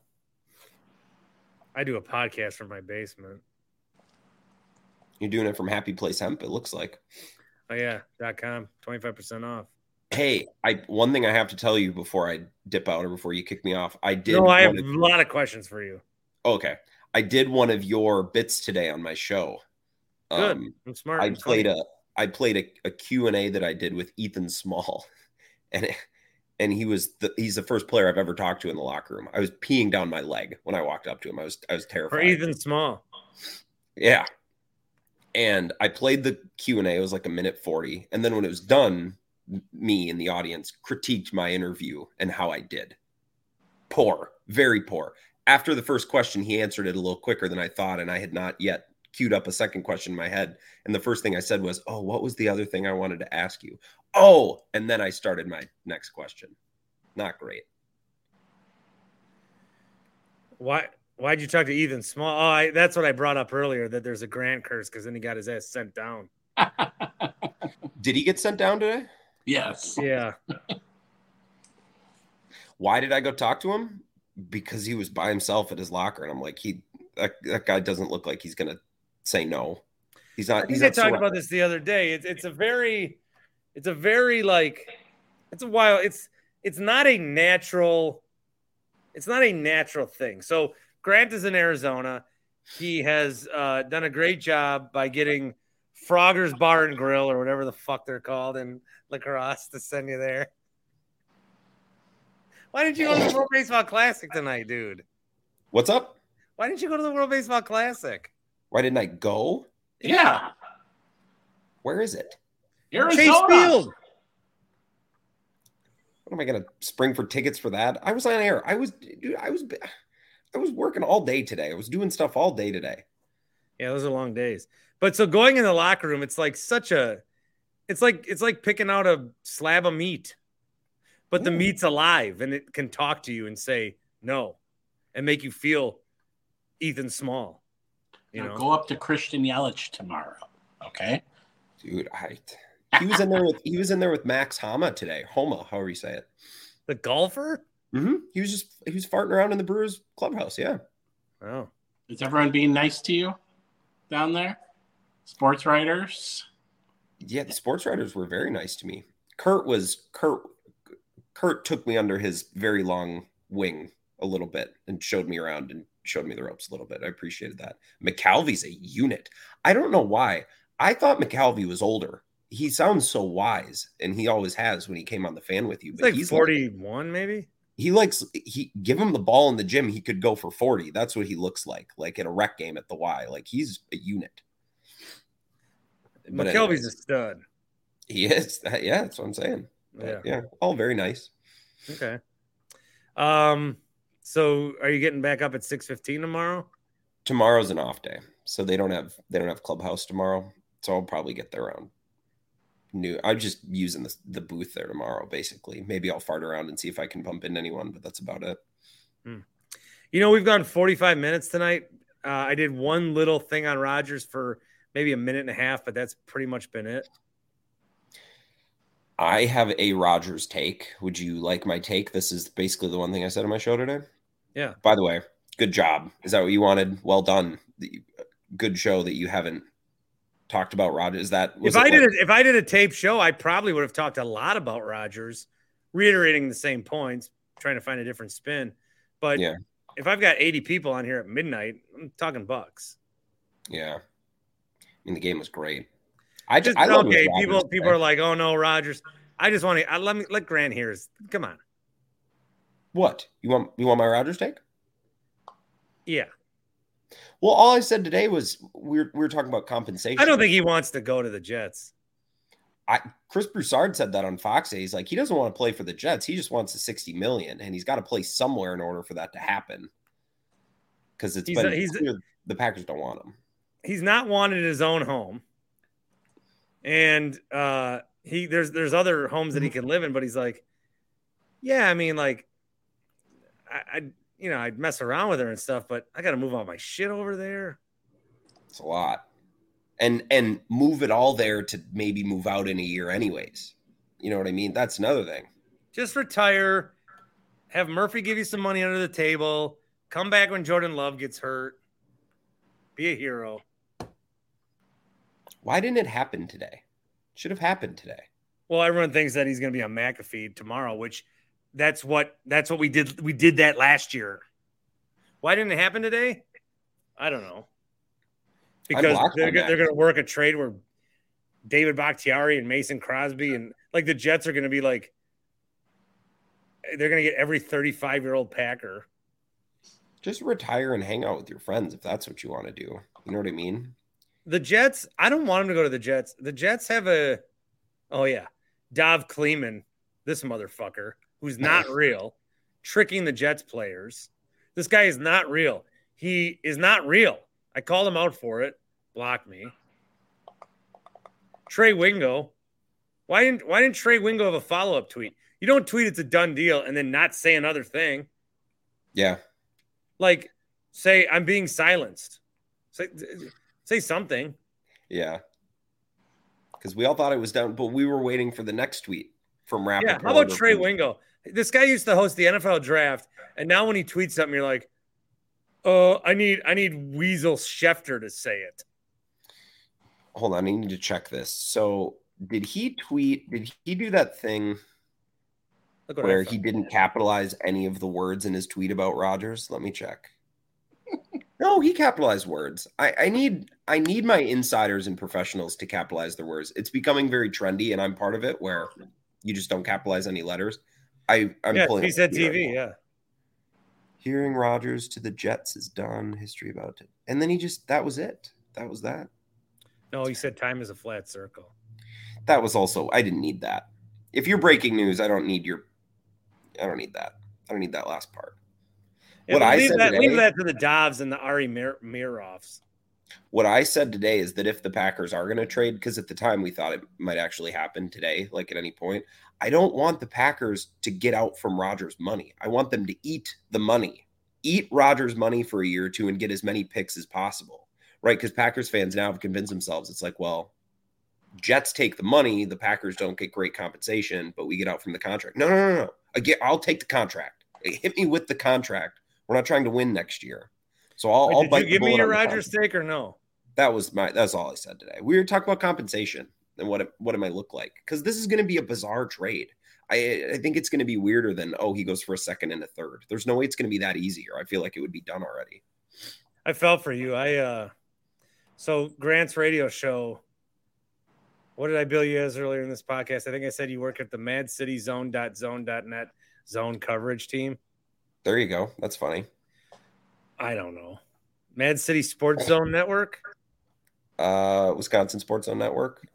I do a podcast from my basement. You're doing it from Happy Place Hemp, it looks like. Oh yeah, .com, 25% off. Hey, one thing I have to tell you before I dip out or before you kick me off. I have a lot of questions for you. Okay. I did one of your bits today on my show. Good. I'm smart. I played a Q&A that I did with Ethan Small. And he's the first player I've ever talked to in the locker room. I was peeing down my leg when I walked up to him. I was terrified. For Ethan Small. Yeah. And I played the Q&A. It was like 1:40. And then when it was done, me in the audience critiqued my interview and how I did. Poor, very poor. After the first question, he answered it a little quicker than I thought, and I had not yet queued up a second question in my head. And the first thing I said was, oh, what was the other thing I wanted to ask you? Oh, and then I started my next question. Not great. Why'd you talk to Ethan Small? Oh, that's what I brought up earlier, that there's a Grant curse because then he got his ass sent down. Did he get sent down today? Yes. Yeah. Why did I go talk to him? Because he was by himself at his locker, and I'm like, that guy doesn't look like he's gonna say no. He's not. I think I talked about this the other day. It's not a natural thing. So Grant is in Arizona. He has done a great job by getting Frogger's Bar and Grill, or whatever the fuck they're called in La Crosse, to send you there. Why didn't you go to the World Baseball Classic tonight, dude? What's up? Why didn't you go to the World Baseball Classic? Why didn't I go? Yeah. Where is it? Arizona. Chase Field. What am I gonna spring for tickets for that? I was on air. I was working all day today. I was doing stuff all day today. Yeah, those are long days. But so going in the locker room, it's like it's like picking out a slab of meat, but the meat's alive and it can talk to you and say no and make you feel Ethan Small. Now go up to Christian Yelich tomorrow. Okay. Dude, he was in there with Max Homa today. Homa, however you say it. The golfer? Mm-hmm. He was farting around in the Brewers clubhouse. Yeah. Oh. Is everyone being nice to you down there? Sports writers? Yeah, the sports writers were very nice to me. Kurt took me under his very long wing a little bit and showed me around and showed me the ropes a little bit. I appreciated that. McCalvy's a unit. I don't know why. I thought McCalvy was older. He sounds so wise, and he always has when he came on the fan with you. But he's 41, maybe. He give him the ball in the gym, he could go for 40. That's what he looks like in a rec game at the Y. Like, he's a unit. But McKelvey's a stud. He is. Yeah, that's what I'm saying. Yeah, all very nice. Okay. So are you getting back up at 6:15 tomorrow? Tomorrow's an off day, so they don't have clubhouse tomorrow. So I'll probably get there around noon. I'm just using the booth there tomorrow, basically. Maybe I'll fart around and see if I can bump into anyone, but that's about it. We've gone 45 minutes tonight. I did one little thing on Rodgers for maybe a minute and a half, but that's pretty much been it. I have a Rodgers take. Would you like my take? This is basically the one thing I said on my show today. Yeah. By the way, good job. Is that what you wanted? Well done. Good show that you haven't talked about Rodgers. If I did a tape show, I probably would have talked a lot about Rodgers, reiterating the same points, trying to find a different spin. But yeah, if I've got 80 people on here at midnight, I'm talking Bucks. Yeah. I mean, the game was great. People are like, "Oh no, Rodgers." I just want to let Grant hear his. Come on. What you want my Rodgers take? Yeah. Well, all I said today was we were talking about compensation. I don't think he wants to go to the Jets. Chris Broussard said that on Fox. He's like, he doesn't want to play for the Jets. He just wants the $60 million, and he's got to play somewhere in order for that to happen. Because the Packers don't want him. He's not wanted in his own home. And there's other homes that he can live in, but he's like, yeah, I mean, like, I'd mess around with her and stuff, but I got to move all my shit over there. It's a lot, and move it all there to maybe move out in a year, anyways. You know what I mean? That's another thing. Just retire, have Murphy give you some money under the table, come back when Jordan Love gets hurt, be a hero. Why didn't it happen today? Should have happened today. Well, everyone thinks that he's going to be on McAfee tomorrow, which that's what we did. We did that last year. Why didn't it happen today? I don't know. Because they're going to work a trade where David Bakhtiari and Mason Crosby and like the Jets are going to be like, they're going to get every 35-year-old Packer. Just retire and hang out with your friends if that's what you want to do. You know what I mean? The Jets, I don't want him to go to the Jets. The Jets have Dov Kleeman, this motherfucker, who's not real, tricking the Jets players. This guy is not real. He is not real. I called him out for it. Block me. Trey Wingo. Why didn't Trey Wingo have a follow-up tweet? You don't tweet it's a done deal and then not say another thing. Yeah. Like, say I'm being silenced. Say something. Yeah. Because we all thought it was done, but we were waiting for the next tweet from Rappaport. Yeah. How about Trey Wingo? This guy used to host the NFL draft, and now when he tweets something, you're like, I need Weasel Schefter to say it. Hold on, I need to check this. So did he do that thing where he didn't capitalize any of the words in his tweet about Rodgers? Let me check. No, he capitalized words. I need my insiders and professionals to capitalize their words. It's becoming very trendy, and I'm part of it, where you just don't capitalize any letters. I'm pulling. He said TV, right. Yeah. Hearing Rodgers to the Jets is done. History about it, and then that was it. That was that. No, he said time is a flat circle. That was also, I didn't need that. If you're breaking news, I don't need that. I don't need that last part. Yeah, leave that to the Dobbs and the Ari Miroffs. What I said today is that if the Packers are going to trade, because at the time we thought it might actually happen today, like at any point, I don't want the Packers to get out from Rodgers' money. I want them to eat the money, eat Rodgers' money for a year or two and get as many picks as possible. Right, because Packers fans now have convinced themselves it's like, well, Jets take the money, the Packers don't get great compensation, but we get out from the contract. No. I'll take the contract. Hit me with the contract. We're not trying to win next year, so I'll bite. Did you give me your Rodgers take or no? That's all I said today. We were talking about compensation and what it might look like, because this is going to be a bizarre trade. I think it's going to be weirder than he goes for a second and a third. There's no way it's going to be that easy, or I feel like it would be done already. I felt for you. So Grant's radio show, what did I bill you as earlier in this podcast? I think I said you work at the MadCityZone.net zone coverage team. There you go. That's funny. I don't know. Mad City Sports Zone Network? Wisconsin Sports Zone Network.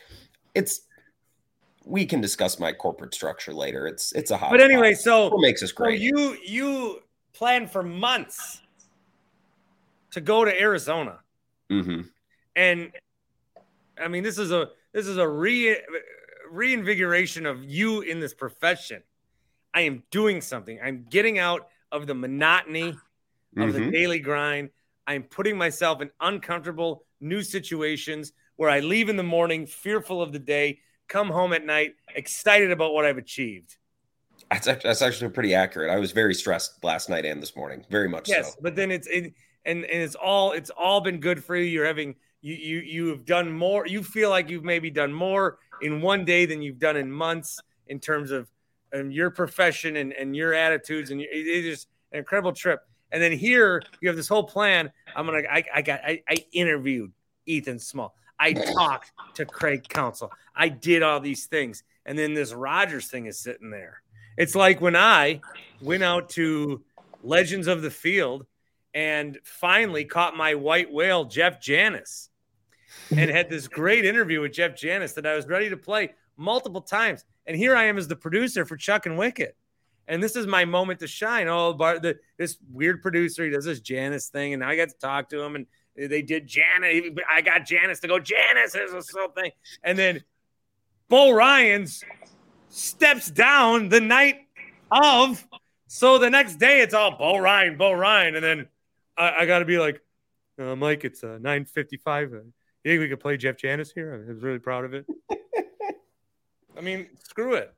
We can discuss my corporate structure later. It's a hot. But anyway, so what makes us great? So you planned for months to go to Arizona. Mm-hmm. And I mean, this is a reinvigoration of you in this profession. I am doing something. I'm getting out of the monotony of the daily grind. I'm putting myself in uncomfortable new situations where I leave in the morning fearful of the day, come home at night excited about what I've achieved. That's actually pretty accurate. I was very stressed last night and this morning, very much so. Yes, but then it's all been good for you. You're having you have done more. You feel like you've maybe done more in one day than you've done in months in terms of your profession and your attitudes, and it's just an incredible trip. And then here you have this whole plan. I interviewed Ethan Small. I talked to Craig Counsell. I did all these things, and then this Rodgers thing is sitting there. It's like when I went out to Legends of the Field and finally caught my white whale, Jeff Janis, and had this great interview with Jeff Janis that I was ready to play multiple times. And here I am as the producer for Chuck and Wicket. And this is my moment to shine. This weird producer, he does this Janis thing, and I got to talk to him, and they did Janis. I got Janis to go, Janis, there's this whole thing. And then Bo Ryans steps down the night of. So the next day, it's all Bo Ryan. And then I got to be like, Mike, it's 9:55. You think we could play Jeff Janis here? I was really proud of it. I mean, screw it.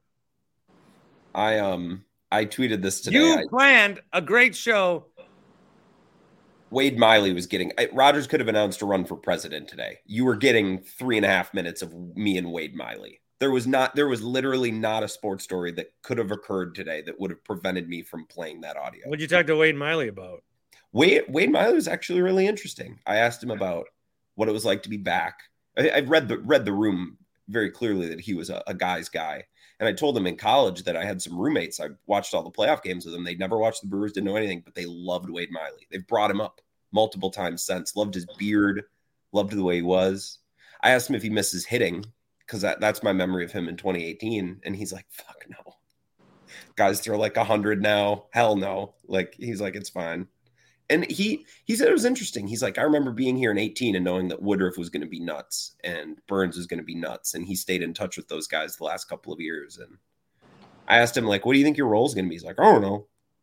I tweeted this today. You planned a great show. Wade Miley was getting – Rodgers could have announced a run for president today. You were getting 3.5 minutes of me and Wade Miley. There was literally not a sports story that could have occurred today that would have prevented me from playing that audio. What'd you talk to Wade Miley about? Wade Miley was actually really interesting. I asked him about what it was like to be back. I read the room very clearly that he was a guy's guy. And I told him in college that I had some roommates. I watched all the playoff games with them. They'd never watched the Brewers, didn't know anything, but they loved Wade Miley. They've brought him up multiple times since. Loved his beard, loved the way he was. I asked him if he misses hitting, because that's my memory of him in 2018. And he's like, fuck no. Guys throw like 100 now. Hell no. Like, he's like, it's fine. And he said it was interesting. He's like, I remember being here in 18 and knowing that Woodruff was going to be nuts and Burns was going to be nuts. And he stayed in touch with those guys the last couple of years. And I asked him, like, what do you think your role is going to be? He's like, I don't know.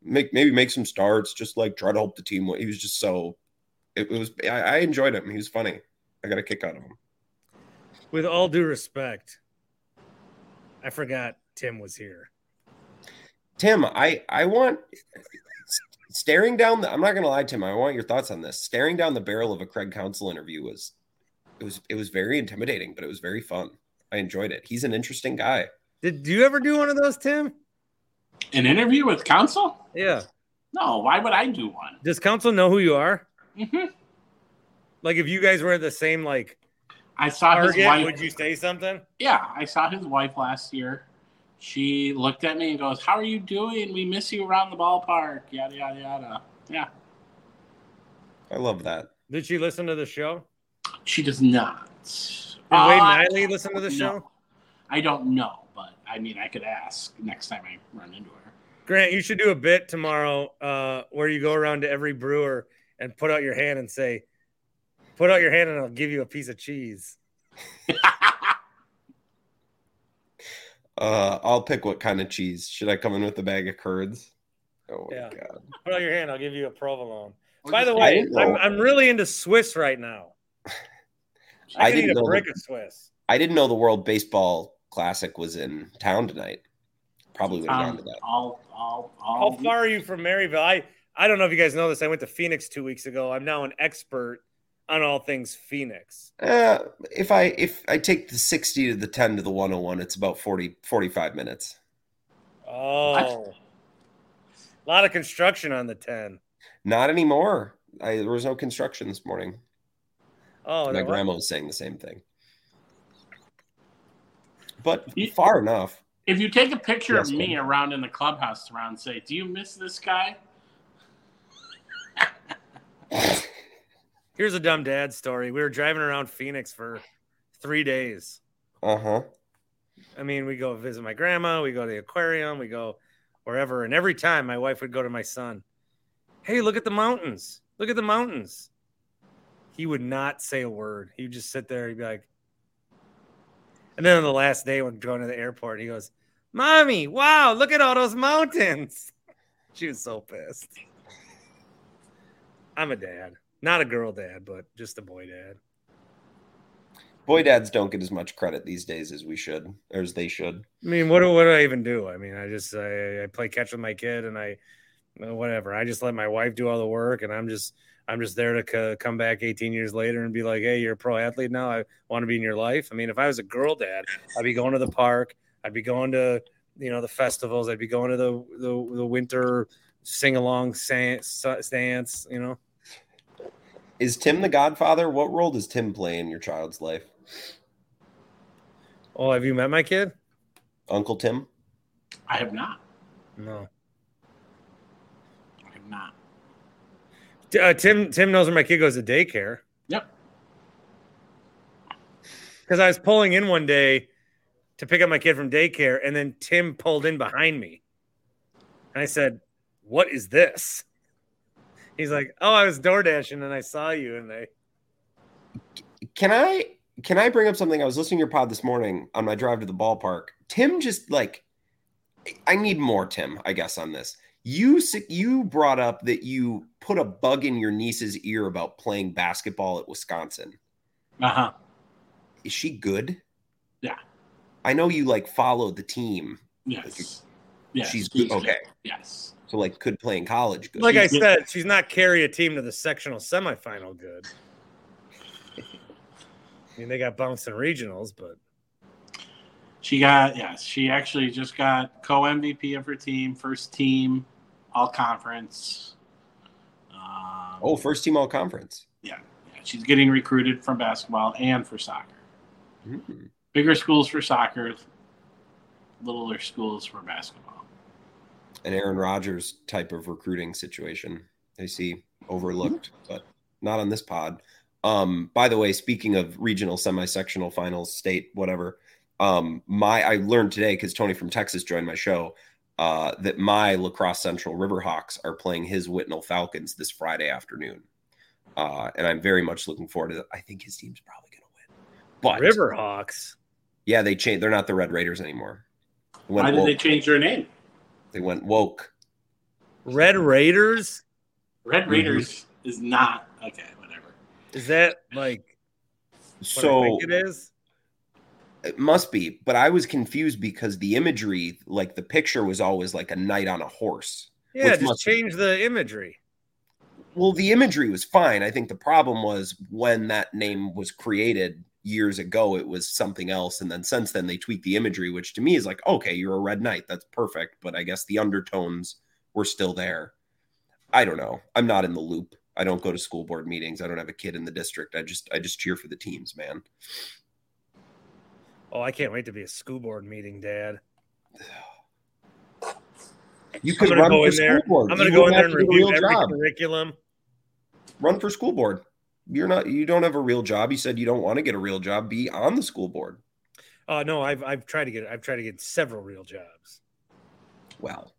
maybe make some starts, just like try to help the team win. He was just so. I enjoyed him. He was funny. I got a kick out of him. With all due respect, I forgot Tim was here. Tim, I want staring down I'm not gonna lie, Tim, I want your thoughts on this. Staring down the barrel of a Craig Counsell interview was very intimidating, but it was very fun. I enjoyed it. He's an interesting guy. Did you ever do one of those, Tim? An interview with Counsell? Yeah. No, why would I do one? Does Counsell know who you are? Mm-hmm. Like if you guys were the same I saw target, his wife. would you say something? Yeah, I saw his wife last year. She looked at me and goes, "How are you doing? We miss you around the ballpark." Yada yada yada. Yeah. I love that. Did she listen to the show? She does not. Did Wade Miley listen to the show? No. I don't know, but I mean, I could ask next time I run into her. Grant, you should do a bit tomorrow where you go around to every brewer and put out your hand and say, "Put out your hand and I'll give you a piece of cheese." I'll pick what kind of cheese. Should I come in with a bag of curds? Oh Yeah. my god! Put out your hand, I'll give you a provolone. Or By just- the way, I'm really into Swiss right now. I didn't need a know brick of Swiss. I didn't know the World Baseball Classic was in town tonight. Probably would have gone to that. How far are you from Maryville? I don't know if you guys know this. I went to Phoenix 2 weeks ago. I'm now an expert on all things Phoenix. If I take the 60 to the 10 to the 101, it's about 45 minutes. Oh, a lot of construction on the 10. Not anymore. There was no construction this morning. Oh, my grandma was saying the same thing. But far enough. If you take a picture Yes, of me man. around in the clubhouse around, say, "Do you miss this guy?" Here's a dumb dad story. We were driving around Phoenix for 3 days. Uh-huh. I mean, we go visit my grandma, we go to the aquarium, we go wherever. And every time my wife would go to my son, "Hey, look at the mountains. Look at the mountains." He would not say a word. He would just sit there. He'd be like, and then on the last day when going to the airport, he goes, "Mommy, wow, look at all those mountains." She was so pissed. I'm a dad. Not a girl dad, but just a boy dad. Boy dads don't get as much credit these days as we should, or as they should. I mean, what do I even do? I mean, I play catch with my kid, and whatever. I just let my wife do all the work, and I'm just there to come back 18 years later and be like, "Hey, you're a pro athlete now. I want to be in your life." I mean, if I was a girl dad, I'd be going to the park. I'd be going to the festivals. I'd be going to the winter sing along dance. Is Tim the godfather? What role does Tim play in your child's life? Oh, have you met my kid? Uncle Tim? I have not. No. I have not. Tim knows where my kid goes to daycare. Yep. Because I was pulling in one day to pick up my kid from daycare, and then Tim pulled in behind me. And I said, "What is this?" He's like, "Oh, I was door dashing and I saw you." And Can I bring up something? I was listening to your pod this morning on my drive to the ballpark. Tim just I need more Tim, I guess, on this. You brought up that you put a bug in your niece's ear about playing basketball at Wisconsin. Uh-huh. Is she good? Yeah. I know you followed the team. Yes. Yes. She's good. Okay. Yes. So could play in college good. like I said, she's not carry a team to the sectional semifinal good. I mean, they got bounced in regionals, but she actually just got co-MVP of her team, first team, all conference. First team all conference. Yeah. She's getting recruited from basketball and for soccer. Mm-hmm. Bigger schools for soccer, littler schools for basketball. An Aaron Rodgers type of recruiting situation. I see overlooked, but not on this pod. By the way, speaking of regional, semi-sectional, finals, state, whatever, I learned today, because Tony from Texas joined my show, that my La Crosse Central Riverhawks are playing his Whitnall Falcons this Friday afternoon. And I'm very much looking forward to it. I think his team's probably going to win. But Riverhawks. Yeah, they changed. They're not the Red Raiders anymore. Why did they change their name? They went woke. Red Raiders? Red Raiders is not okay. Whatever. Is that like what So I think it is? it must be, but I was confused because the imagery, like the picture, was always like a knight on a horse. Yeah, which just must- change the imagery. Well, the imagery was fine. I think the problem was when that name was created years ago, it was something else. And then since then, they tweaked the imagery, which to me is like, okay, you're a red knight. That's perfect. But I guess the undertones were still there. I don't know. I'm not in the loop. I don't go to school board meetings. I don't have a kid in the district. I just cheer for the teams, man. Oh, I can't wait to be a school board meeting, Dad. You I'm could gonna run go for in there. school board. I'm gonna You go in wouldn't there have and to do a review real every job. curriculum. Run for school board. You don't have a real job. You said you don't want to get a real job. Be on the school board. No, I've tried to get several real jobs. Well,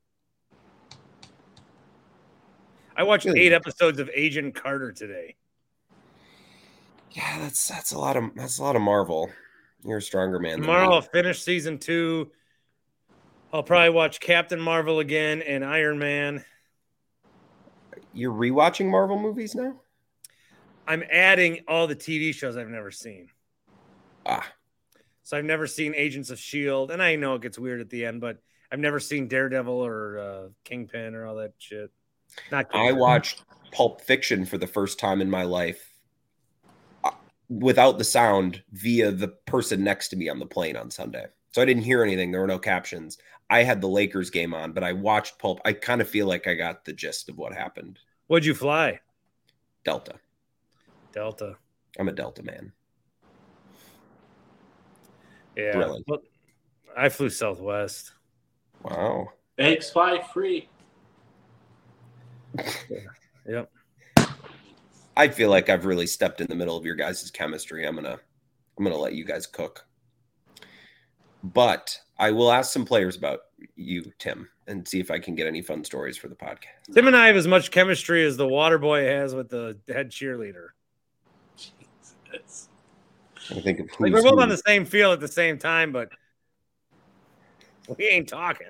I watched Really? 8 episodes of Agent Carter today. yeah, that's a lot of Marvel. You're a stronger man. than Tomorrow me. I'll finish season 2. I'll probably watch Captain Marvel again and Iron Man. You're rewatching Marvel movies now? I'm adding all the TV shows I've never seen. Ah, So I've never seen Agents of S.H.I.E.L.D. And I know it gets weird at the end, but I've never seen Daredevil or Kingpin or all that shit. Not I Kingpin. watched Pulp Fiction for the first time in my life without the sound via the person next to me on the plane on Sunday. So I didn't hear anything. There were no captions. I had the Lakers game on, but I watched Pulp. I kind of feel like I got the gist of what happened. What'd you fly? Delta. Delta. I'm a Delta man. Yeah. Really? Well, I flew Southwest. Wow. Eggs fly free. Yep. I feel like I've really stepped in the middle of your guys' chemistry. I'm gonna let you guys cook. But I will ask some players about you, Tim, and see if I can get any fun stories for the podcast. Tim and I have as much chemistry as the water boy has with the head cheerleader. Jesus. I think of Like who's we're both who. on the same field at the same time, but we ain't talking.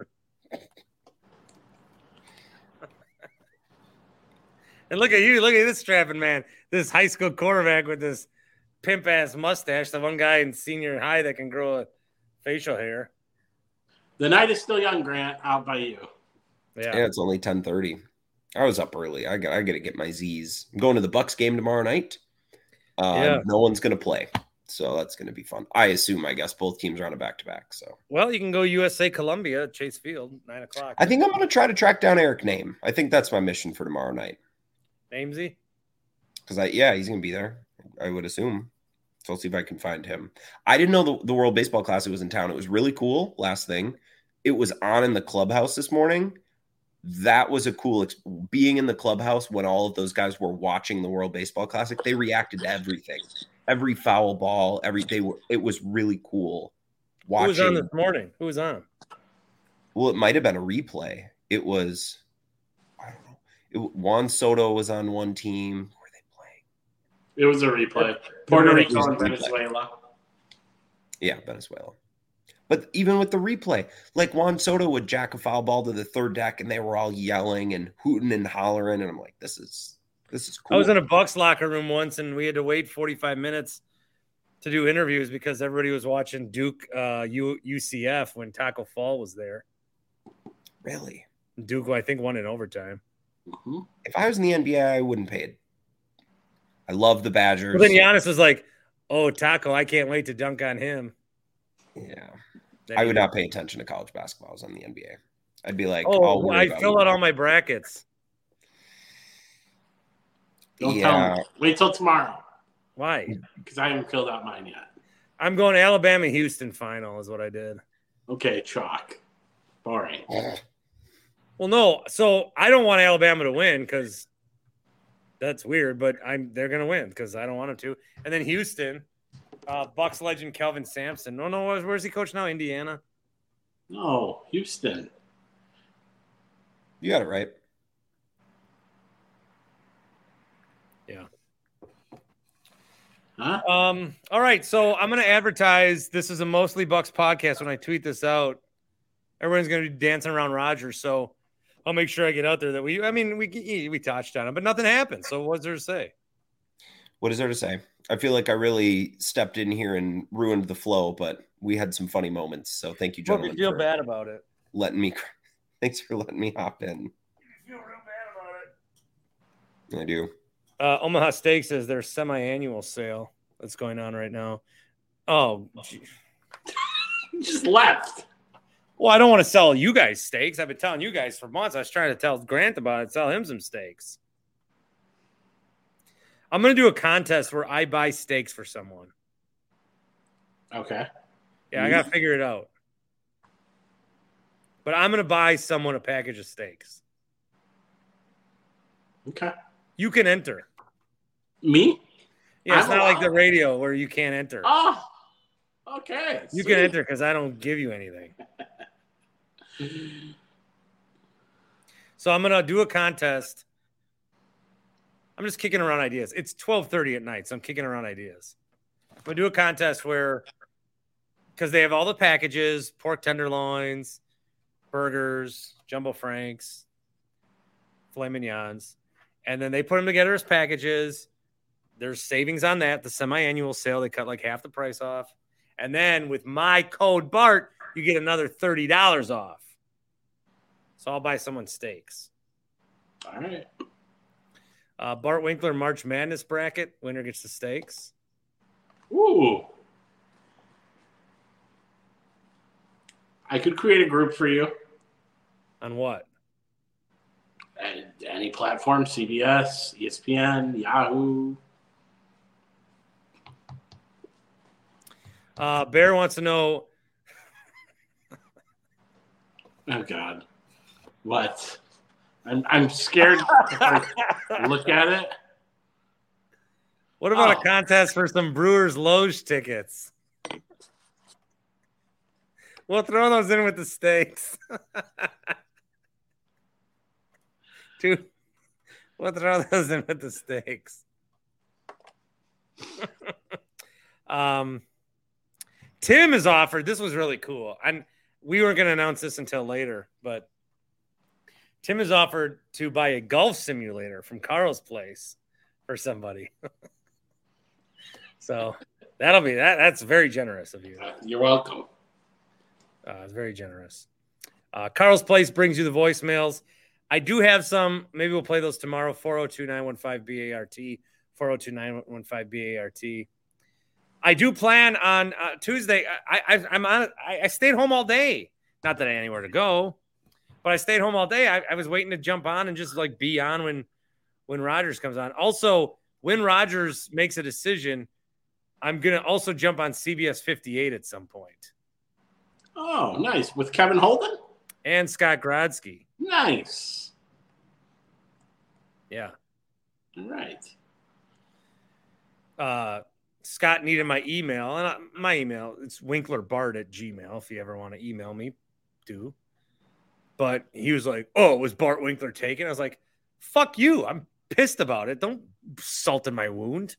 And look at you. Look at this strapping man. This high school quarterback with this pimp ass mustache. The one guy in senior high that can grow a facial hair. The night is still young, Grant. Out by you. Yeah. Yeah, it's only 10:30. I was up early. I got to get my Z's. I'm going to the Bucks game tomorrow night. Yeah. No one's going to play, so that's going to be fun. I assume. I guess both teams are on a back-to-back. So Well, you can go USA Columbia, Chase Field, 9:00. I think I'm going to try to track down Eric Name. I think that's my mission for tomorrow night. Namesy. Because he's going to be there. I would assume. So I'll see if I can find him. I didn't know the World Baseball Classic was in town. It was really cool. Last thing, it was on in the clubhouse this morning. That was a cool being in the clubhouse when all of those guys were watching the World Baseball Classic. They reacted to everything, every foul ball, it was really cool. Watching. Who was on this morning? Who was on? Well, it might have been a replay. It was, I don't know. Juan Soto was on one team. Who were they playing? It was a replay. Puerto It was Rico a and replay. Venezuela. Yeah, Venezuela. But even with the replay, like Juan Soto would jack a foul ball to the third deck, and they were all yelling and hooting and hollering, and I'm like, this is cool. I was in a Bucks locker room once, and we had to wait 45 minutes to do interviews because everybody was watching Duke UCF when Taco Fall was there. Really? Duke, I think, won in overtime. Mm-hmm. If I was in the NBA, I wouldn't pay it. I love the Badgers. Well, then Giannis was like, "Oh, Taco, I can't wait to dunk on him." Yeah, Then I he would did. not pay attention to college basketball. I was on the NBA. I'd be like, Oh, I'll worry I about filled it. out all my brackets. Don't tell me. Wait till tomorrow Why? because I haven't filled out mine yet. I'm going Alabama Houston final is what I did. Okay, chalk. Boring. Well, no, so I don't want Alabama to win because that's weird, but they're gonna win because I don't want them to. And then Houston, Bucks legend Kelvin Sampson. No, where's he coach now? Indiana. No, Houston. You got it right. Yeah. Huh? All right, so I'm gonna advertise. This is a mostly Bucks podcast. When I tweet this out, everyone's gonna be dancing around Rodgers. So I'll make sure I get out there that we touched on it, but nothing happened. So what's there to say? What is there to say? I feel like I really stepped in here and ruined the flow, but we had some funny moments. So thank you, gentlemen. I feel bad about it. Thanks for letting me hop in. I feel real bad about it. I do. Omaha Steaks is their semi-annual sale that's going on right now. Oh, just left. Well, I don't want to sell you guys steaks. I've been telling you guys for months. I was trying to tell Grant about it, sell him some steaks. I'm going to do a contest where I buy steaks for someone. Okay. Yeah, I got to figure it out. But I'm going to buy someone a package of steaks. Okay. You can enter. Me? Yeah, it's not like the radio where you can't enter. Oh, okay. You can enter because I don't give you anything. So I'm going to do a contest. I'm just kicking around ideas. It's 12:30 at night, so I'm kicking around ideas. I'm going to do a contest where, because they have all the packages, pork tenderloins, burgers, jumbo franks, filet mignons, and then they put them together as packages. There's savings on that. The semi-annual sale, they cut like half the price off. And then with my code BART, you get another $30 off. So I'll buy someone steaks. All right. Bart Winkler March Madness bracket. Winner gets the steaks. Ooh. I could create a group for you. On what? Any platform, CBS, ESPN, Yahoo. Bear wants to know. Oh God, what? I'm scared to look at it. What about a contest for some Brewers Loge tickets? We'll throw those in with the steaks. Dude, we'll throw those in with the steaks. Tim has offered, this was really cool. And we weren't going to announce this until later, but Tim has offered to buy a golf simulator from Carl's place for somebody. So that'll be that. That's very generous of you. You're welcome. It's very generous. Carl's place brings you the voicemails. I do have some. Maybe we'll play those tomorrow. 402-915-BART. 402-915-BART. I do plan on Tuesday. I stayed home all day. Not that I had anywhere to go, but I stayed home all day. I was waiting to jump on and just like be on when Rogers comes on. Also, when Rogers makes a decision, I'm gonna also jump on CBS 58 at some point. Oh, nice. With Kevin Holden and Scott Grodsky. Nice. Yeah. All right. Scott needed my email, and my email, it's winklerbart@gmail. If you ever want to email me, do. But he was like, oh, was Bart Winkler taken? I was like, fuck you. I'm pissed about it. Don't salt in my wound.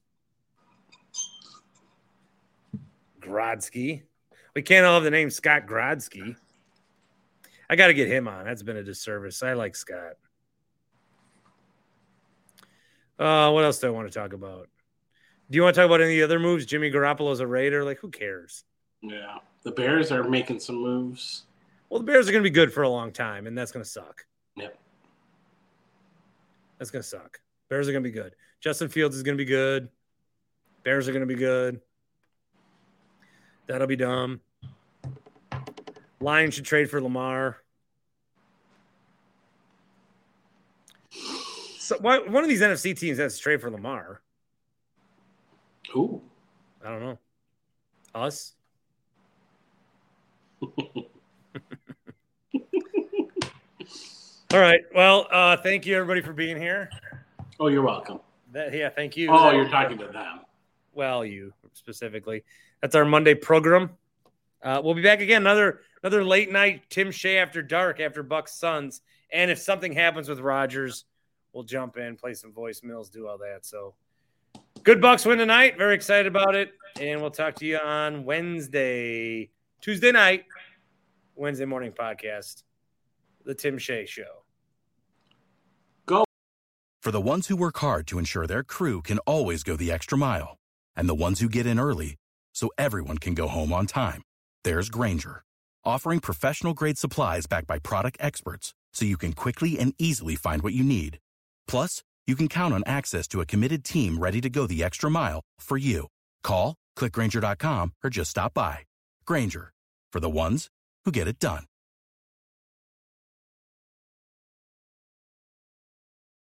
Grodsky. We can't all have the name Scott Grodsky. I got to get him on. That's been a disservice. I like Scott. What else do I want to talk about? Do you want to talk about any other moves? Jimmy Garoppolo's a Raider. Like, who cares? Yeah. The Bears are making some moves. Well, the Bears are going to be good for a long time, and that's going to suck. Yep. That's going to suck. Bears are going to be good. Justin Fields is going to be good. Bears are going to be good. That'll be dumb. Lions should trade for Lamar. So one of these NFC teams has to trade for Lamar. Who? I don't know. Us? All right. Well, thank you, everybody, for being here. Oh, you're welcome. Thank you. Oh, you're talking to them. Well, you specifically. That's our Monday program. We'll be back again. Another late night Tim Shea after dark after Bucks Suns. And if something happens with Rodgers, we'll jump in, play some voicemails, do all that. So good Bucks win tonight. Very excited about it. And we'll talk to you on Tuesday night, Wednesday morning podcast, the Tim Shea Show. For the ones who work hard to ensure their crew can always go the extra mile, and the ones who get in early so everyone can go home on time, there's Grainger, offering professional-grade supplies backed by product experts so you can quickly and easily find what you need. Plus, you can count on access to a committed team ready to go the extra mile for you. Call, click Grainger.com, or just stop by. Grainger, for the ones who get it done.